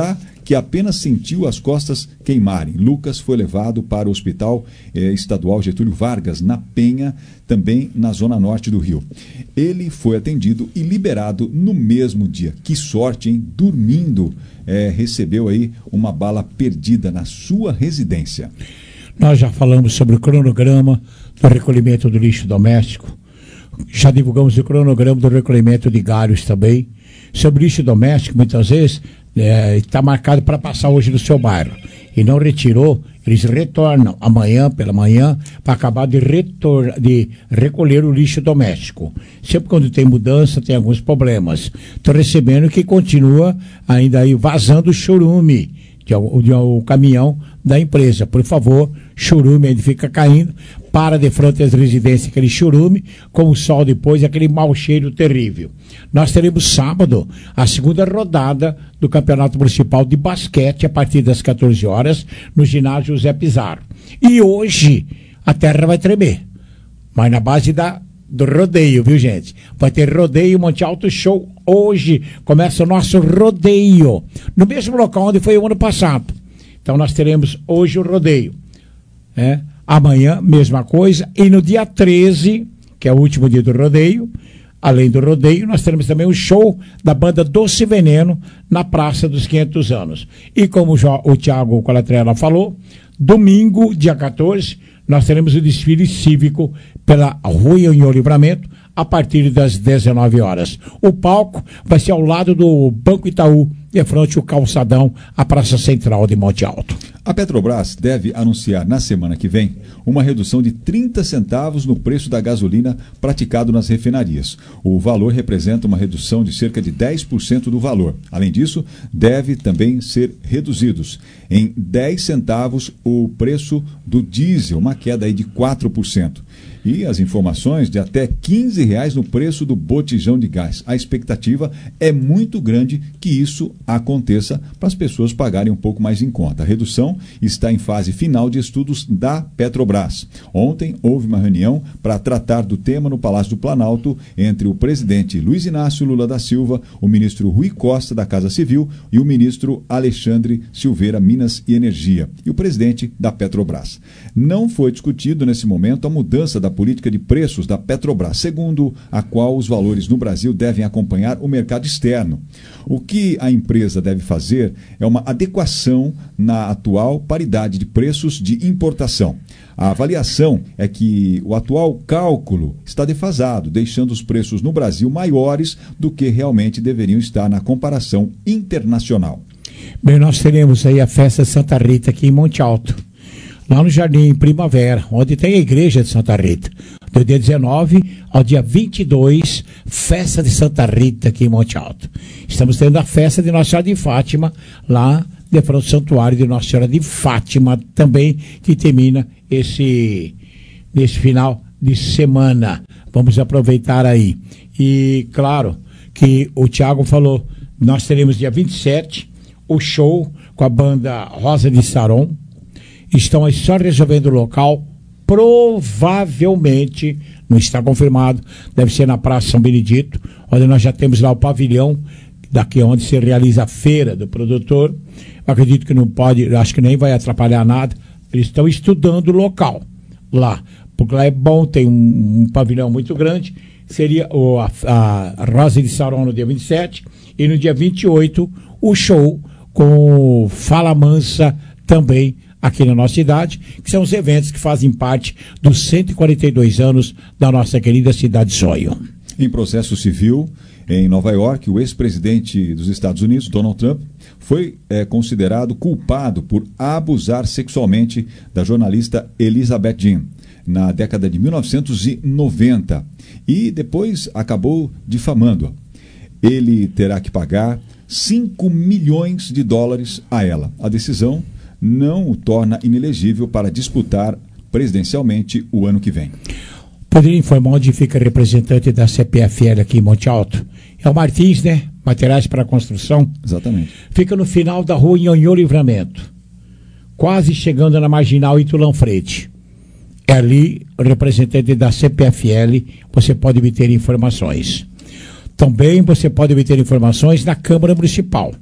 que apenas sentiu as costas queimarem. Lucas foi levado para o Hospital eh, Estadual Getúlio Vargas, na Penha, também na zona norte do Rio. Ele foi atendido e liberado no mesmo dia. Que sorte, hein? Dormindo, eh, recebeu aí uma bala perdida na sua residência. Nós já falamos sobre o cronograma do recolhimento do lixo doméstico. Já divulgamos o cronograma do recolhimento de galhos também. Sobre lixo doméstico, muitas vezes está é, marcado para passar hoje no seu bairro e não retirou, eles retornam amanhã pela manhã para acabar de, retor de recolher o lixo doméstico. Sempre quando tem mudança tem alguns problemas. Estou recebendo que continua ainda aí vazando o chorume de, de, de o caminhão da empresa. Por favor, chorume ainda fica caindo, para de frente às residências aquele chorume, com o sol depois, aquele mau cheiro terrível. Nós teremos sábado a segunda rodada do Campeonato Municipal de Basquete a partir das quatorze horas no ginásio José Pizarro. E hoje a terra vai tremer, mas na base da, do rodeio, viu gente? Vai ter rodeio Monte Alto Show hoje, começa o nosso rodeio, no mesmo local onde foi o ano passado. Então nós teremos hoje o rodeio, né? Amanhã, mesma coisa, e no dia treze, que é o último dia do rodeio, além do rodeio, nós teremos também um show da banda Doce Veneno na Praça dos quinhentos anos. E como o Thiago Colatrella falou, domingo, dia quatorze, nós teremos o desfile cívico pela Rua União Livramento, a partir das dezenove horas. O palco vai ser ao lado do Banco Itaú, de frente ao calçadão, a Praça Central de Monte Alto. A Petrobras deve anunciar na semana que vem uma redução de trinta centavos no preço da gasolina praticado nas refinarias. O valor representa uma redução de cerca de dez por cento do valor. Além disso, deve também ser reduzidos em dez centavos o preço do diesel, uma queda aí de quatro por cento. E as informações de até quinze reais no preço do botijão de gás. A expectativa é muito grande que isso aconteça para as pessoas pagarem um pouco mais em conta. A redução está em fase final de estudos da Petrobras. Ontem houve uma reunião para tratar do tema no Palácio do Planalto entre o presidente Luiz Inácio Lula da Silva, o ministro Rui Costa da Casa Civil e o ministro Alexandre Silveira Minas e Energia e o presidente da Petrobras. Não foi discutido nesse momento a mudança da política de preços da Petrobras, segundo a qual os valores no Brasil devem acompanhar o mercado externo. O que a empresa deve fazer é uma adequação na atual paridade de preços de importação. A avaliação é que o atual cálculo está defasado, deixando os preços no Brasil maiores do que realmente deveriam estar na comparação internacional. Bem, nós teremos aí a festa de Santa Rita aqui em Monte Alto, lá no Jardim Primavera, onde tem a igreja de Santa Rita. Do dia dezenove ao dia vinte e dois, festa de Santa Rita aqui em Monte Alto. Estamos tendo a festa de Nossa Senhora de Fátima, lá de frente ao Santuário de Nossa Senhora de Fátima, também, que termina esse, nesse final de semana. Vamos aproveitar aí. E, claro, que o Thiago falou, nós teremos dia vinte e sete, o show com a banda Rosa de Saron. Estão aí só resolvendo o local, provavelmente, não está confirmado, deve ser na Praça São Benedito, onde nós já temos lá o pavilhão, daqui onde se realiza a feira do produtor. Eu acredito que não pode, acho que nem vai atrapalhar nada, eles estão estudando o local lá, porque lá é bom, tem um, um pavilhão muito grande, seria o, a, a Rosa de Saron no dia vinte e sete, e no dia vinte e oito, o show com o Fala Mansa também, aqui na nossa cidade, que são os eventos que fazem parte dos cento e quarenta e dois anos da nossa querida cidade sonho. Em processo civil, em Nova York, o ex-presidente dos Estados Unidos, Donald Trump, foi é, considerado culpado por abusar sexualmente da jornalista Elizabeth Jean na década de mil novecentos e noventa e depois acabou difamando-a. Ele terá que pagar cinco milhões de dólares a ela. A decisão não o torna inelegível para disputar presidencialmente o ano que vem. Poderia informar onde fica representante da C P F L aqui em Monte Alto? É o Martins, né? Materiais para construção. Exatamente. Fica no final da rua Nhonhô Livramento, quase chegando na Marginal Itulão Freire. É ali o representante da C P F L, você pode obter informações. Também você pode obter informações na Câmara Municipal.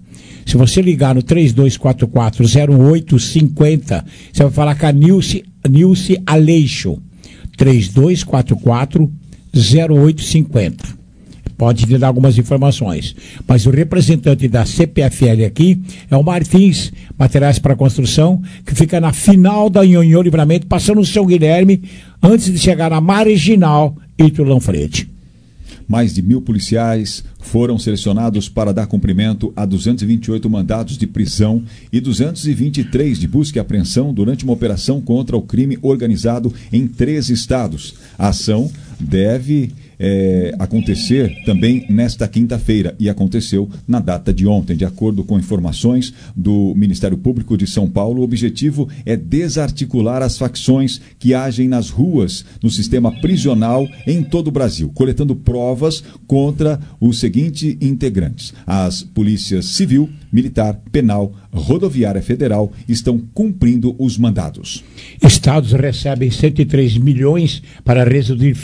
Se você ligar no três dois quatro quatro zero oito cinco zero, você vai falar com a Nilce, Nilce Aleixo. três dois quatro quatro zero oito cinco zero. Pode te dar algumas informações. Mas o representante da C P F L aqui é o Martins, Materiais para Construção, que fica na final da Nhonhô Livramento, passando o São Guilherme, antes de chegar na Marginal e Tulão Frete. Mais de mil policiais foram selecionados para dar cumprimento a duzentos e vinte e oito mandados de prisão e duzentos e vinte e três de busca e apreensão durante uma operação contra o crime organizado em três estados. A ação deve é, acontecer também nesta quinta-feira e aconteceu na data de ontem. De acordo com informações do Ministério Público de São Paulo, o objetivo é desarticular as facções que agem nas ruas no sistema prisional em todo o Brasil, coletando provas contra os seguintes integrantes. As polícias civil, militar, penal, rodoviária federal estão cumprindo os mandados. Estados recebem cento e três milhões para reduzir,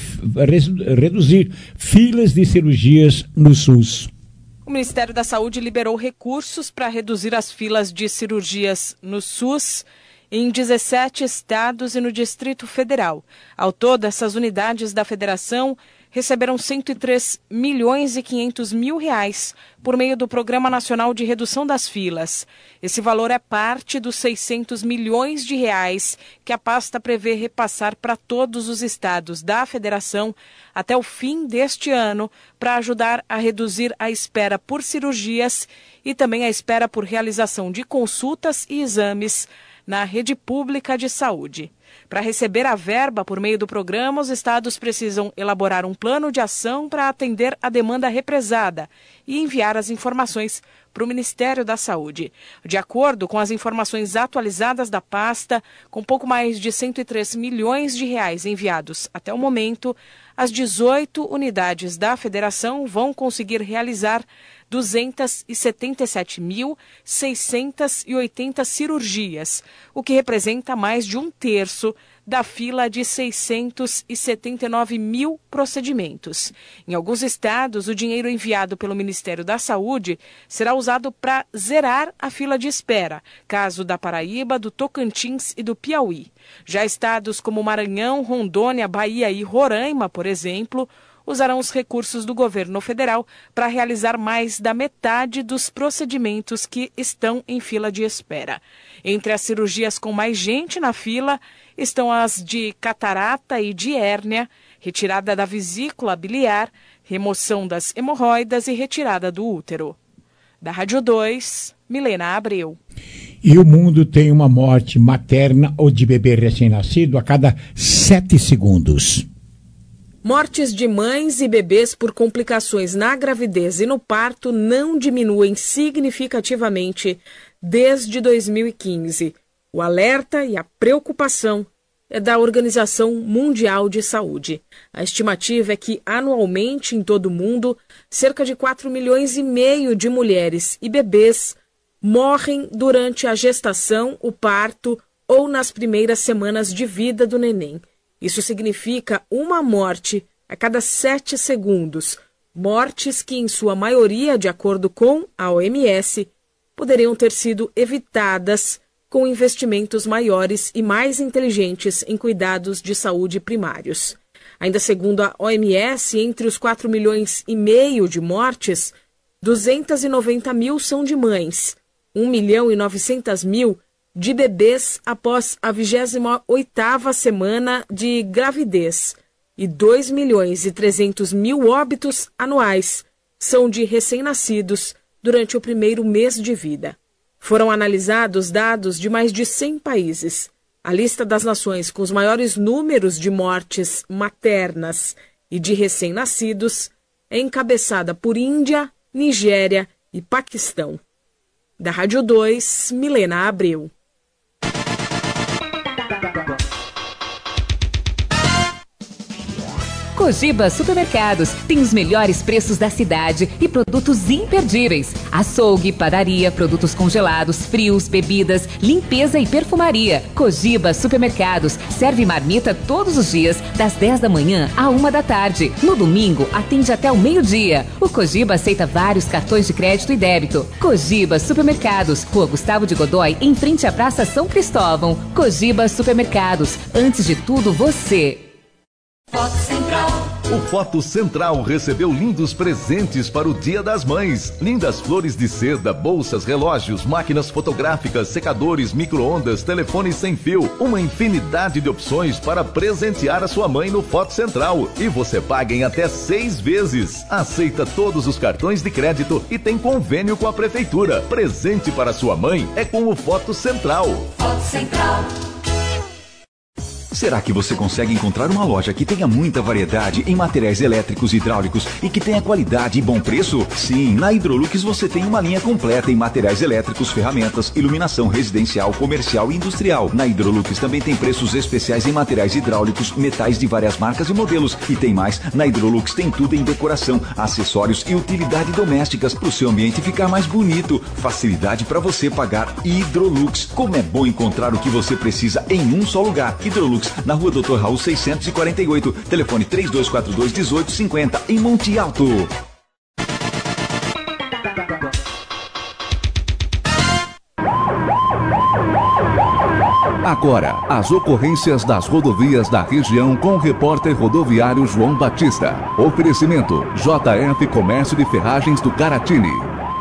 reduzir filas de cirurgias no SUS. O Ministério da Saúde liberou recursos para reduzir as filas de cirurgias no SUS em dezessete estados e no Distrito Federal. Ao todo, essas unidades da federação receberam cento e três milhões e quinhentos mil reais por meio do Programa Nacional de Redução das Filas. Esse valor é parte dos seiscentos milhões de reais que a pasta prevê repassar para todos os estados da federação até o fim deste ano para ajudar a reduzir a espera por cirurgias e também a espera por realização de consultas e exames na rede pública de saúde. Para receber a verba por meio do programa, os estados precisam elaborar um plano de ação para atender a demanda represada e enviar as informações para o Ministério da Saúde. De acordo com as informações atualizadas da pasta, com pouco mais de cento e três milhões de reais enviados até o momento, as dezoito unidades da federação vão conseguir realizar duzentas e setenta e sete mil, seiscentas e oitenta cirurgias, o que representa mais de um terço da fila de seiscentos e setenta e nove mil procedimentos. Em alguns estados, o dinheiro enviado pelo Ministério da Saúde será usado para zerar a fila de espera, caso da Paraíba, do Tocantins e do Piauí. Já estados como Maranhão, Rondônia, Bahia e Roraima, por exemplo, usarão os recursos do governo federal para realizar mais da metade dos procedimentos que estão em fila de espera. Entre as cirurgias com mais gente na fila estão as de catarata e de hérnia, retirada da vesícula biliar, remoção das hemorroidas e retirada do útero. Da Rádio dois, Milena Abreu. E o mundo tem uma morte materna ou de bebê recém-nascido a cada sete segundos. Mortes de mães e bebês por complicações na gravidez e no parto não diminuem significativamente desde dois mil e quinze. O alerta e a preocupação é da Organização Mundial de Saúde. A estimativa é que, anualmente, em todo o mundo, cerca de quatro milhões e meio de mulheres e bebês morrem durante a gestação, o parto ou nas primeiras semanas de vida do neném. Isso significa uma morte a cada sete segundos, mortes que, em sua maioria, de acordo com a O M S, poderiam ter sido evitadas com investimentos maiores e mais inteligentes em cuidados de saúde primários. Ainda segundo a O M S, entre os quatro milhões e meio de mortes, duzentos e noventa mil são de mães, um milhão e novecentos mil de bebês após a vigésima oitava semana de gravidez e dois milhões e trezentos mil óbitos anuais são de recém-nascidos durante o primeiro mês de vida. Foram analisados dados de mais de cem países. A lista das nações com os maiores números de mortes maternas e de recém-nascidos é encabeçada por Índia, Nigéria e Paquistão. Da Rádio dois, Milena Abreu. Cogiba Supermercados tem os melhores preços da cidade e produtos imperdíveis. Açougue, padaria, produtos congelados, frios, bebidas, limpeza e perfumaria. Cogiba Supermercados serve marmita todos os dias, das dez da manhã à uma da tarde. No domingo, atende até o meio-dia. O Cogiba aceita vários cartões de crédito e débito. Cogiba Supermercados, Rua Gustavo de Godoy, em frente à Praça São Cristóvão. Cogiba Supermercados, antes de tudo você. Foto Central. O Foto Central recebeu lindos presentes para o Dia das Mães. Lindas flores de seda, bolsas, relógios, máquinas fotográficas, secadores, micro-ondas, telefones sem fio. Uma infinidade de opções para presentear a sua mãe no Foto Central. E você paga em até seis vezes. Aceita todos os cartões de crédito e tem convênio com a Prefeitura. Presente para sua mãe é com o Foto Central. Foto Central. Será que você consegue encontrar uma loja que tenha muita variedade em materiais elétricos e hidráulicos e que tenha qualidade e bom preço? Sim, na Hidrolux você tem uma linha completa em materiais elétricos, ferramentas, iluminação residencial, comercial e industrial. Na Hidrolux também tem preços especiais em materiais hidráulicos, metais de várias marcas e modelos. E tem mais, na Hidrolux tem tudo em decoração, acessórios e utilidade domésticas para o seu ambiente ficar mais bonito. Facilidade para você pagar. Hidrolux. Como é bom encontrar o que você precisa em um só lugar. Hidrolux, na Rua doutor Raul seiscentos e quarenta e oito, telefone três dois quatro dois, um oito cinco zero, em Monte Alto. Agora, as ocorrências das rodovias da região com o repórter rodoviário João Batista. Oferecimento J F Comércio de Ferragens do Caratini.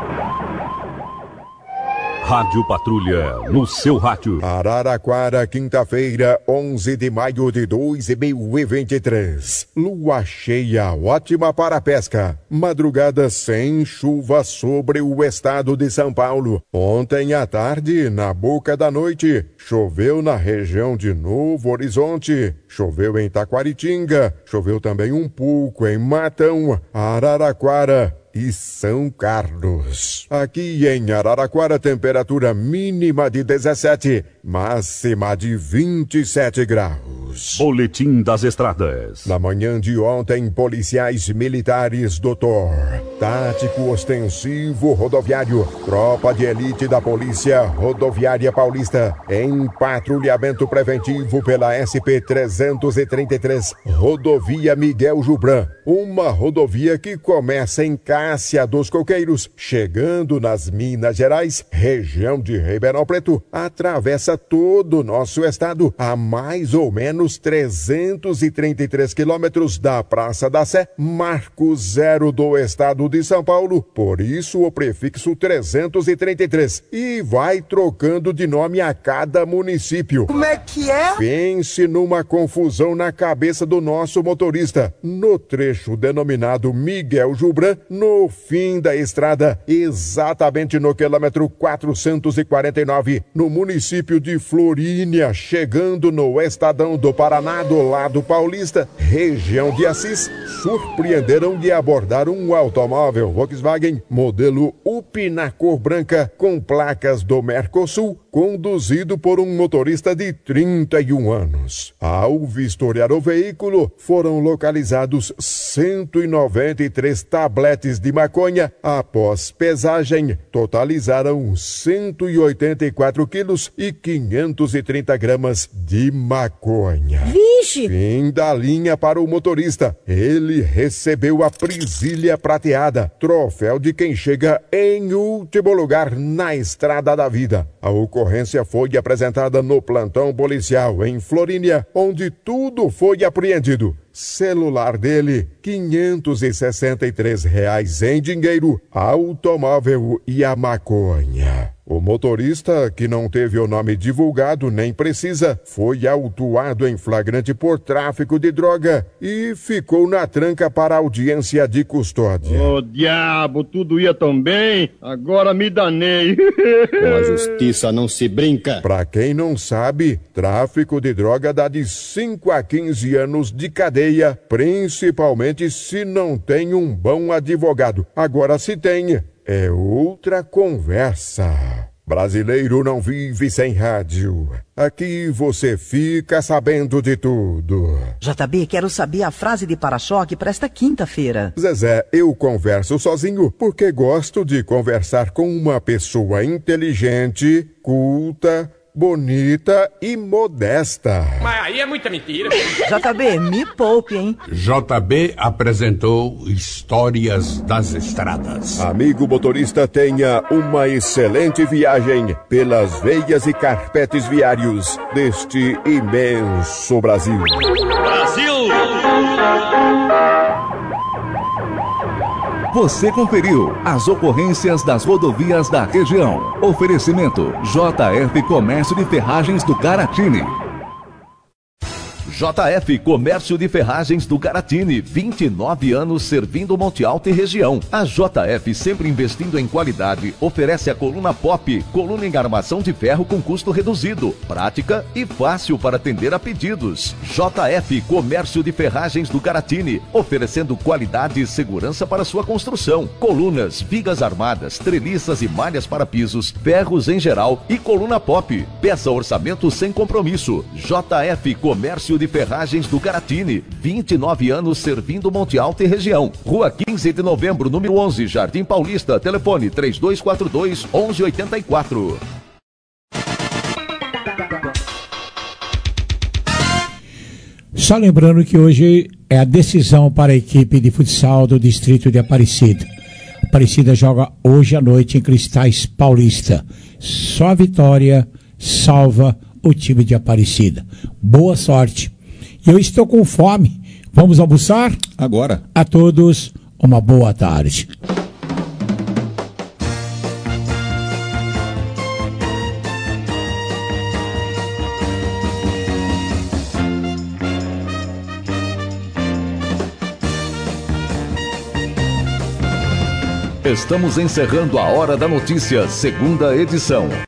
Rádio Patrulha, no seu rádio. Araraquara, quinta-feira, onze de maio de dois mil e vinte e três. Lua cheia, ótima para a pesca. Madrugada sem chuva sobre o estado de São Paulo. Ontem à tarde, na boca da noite, choveu na região de Novo Horizonte. Choveu em Taquaritinga. Choveu também um pouco em Matão, Araraquara e São Carlos. Aqui em Araraquara, temperatura mínima de dezessete, máxima de vinte e sete graus. Boletim das Estradas. Na manhã de ontem, policiais militares doutor Tático Ostensivo Rodoviário, tropa de elite da Polícia Rodoviária Paulista, em patrulhamento preventivo pela S P trezentos e trinta e três, rodovia Miguel Jubran, uma rodovia que começa em Cássia dos Coqueiros, chegando nas Minas Gerais, região de Ribeirão Preto, atravessa todo o nosso estado a mais ou menos trezentos e trinta e três quilômetros da Praça da Sé, marco zero do estado de São Paulo, por isso o prefixo trezentos e trinta e três, e vai trocando de nome a cada município. Como é que é? Pense numa confusão na cabeça do nosso motorista. No trecho denominado Miguel Jubran, no fim da estrada, exatamente no quilômetro quatrocentos e quarenta e nove, no município de Florínia, chegando no estadão do Paraná, do lado paulista, região de Assis, surpreenderam de abordar um automóvel Volkswagen modelo Up na cor branca, com placas do Mercosul, conduzido por um motorista de trinta e um anos. Ao vistoriar o veículo, foram localizados cento e noventa e três tabletes de maconha. Após pesagem, totalizaram cento e oitenta e quatro quilos e quinhentos e trinta gramas de maconha. Vixe! Fim da linha para o motorista. Ele recebeu a prisilha prateada, troféu de quem chega em último lugar na estrada da vida. A ocorrência foi apresentada no plantão policial em Florínia, onde tudo foi apreendido. Celular dele, quinhentos e sessenta e três reais em dinheiro, automóvel e a maconha. O motorista, que não teve o nome divulgado nem precisa, foi autuado em flagrante por tráfico de droga e ficou na tranca para audiência de custódia. Ô, diabo, tudo ia tão bem, agora me danei. Com a justiça não se brinca. Pra quem não sabe, tráfico de droga dá de cinco a quinze anos de cadeia, principalmente se não tem um bom advogado. Agora, se tem, é outra conversa. Brasileiro não vive sem rádio. Aqui você fica sabendo de tudo. J B, quero saber a frase de para-choque para esta quinta-feira. Zezé, eu converso sozinho porque gosto de conversar com uma pessoa inteligente, culta, bonita e modesta. Mas aí é muita mentira. J B, me poupe, hein? J B apresentou Histórias das Estradas. Amigo motorista, tenha uma excelente viagem pelas veias e carpetes viários deste imenso Brasil. Brasil! Você conferiu as ocorrências das rodovias da região. Oferecimento J F Comércio de Ferragens do Garatini. J F Comércio de Ferragens do Garatini, vinte e nove anos servindo Monte Alto e região. A J F, sempre investindo em qualidade, oferece a coluna Pop, coluna em armação de ferro com custo reduzido, prática e fácil para atender a pedidos. J F Comércio de Ferragens do Garatini, oferecendo qualidade e segurança para sua construção. Colunas, vigas armadas, treliças e malhas para pisos, ferros em geral e coluna Pop. Peça orçamento sem compromisso. J F Comércio de Ferragens do Garatini, vinte e nove anos servindo Monte Alto e região. Rua quinze de novembro, número onze, Jardim Paulista. Telefone três dois quatro dois, onze oitenta e quatro. Só lembrando que hoje é a decisão para a equipe de futsal do distrito de Aparecida. Aparecida joga hoje à noite em Cristais Paulista. Só a vitória salva o time de Aparecida. Boa sorte. E eu estou com fome. Vamos almoçar? Agora. A todos, uma boa tarde. Estamos encerrando a Hora da Notícia, segunda edição.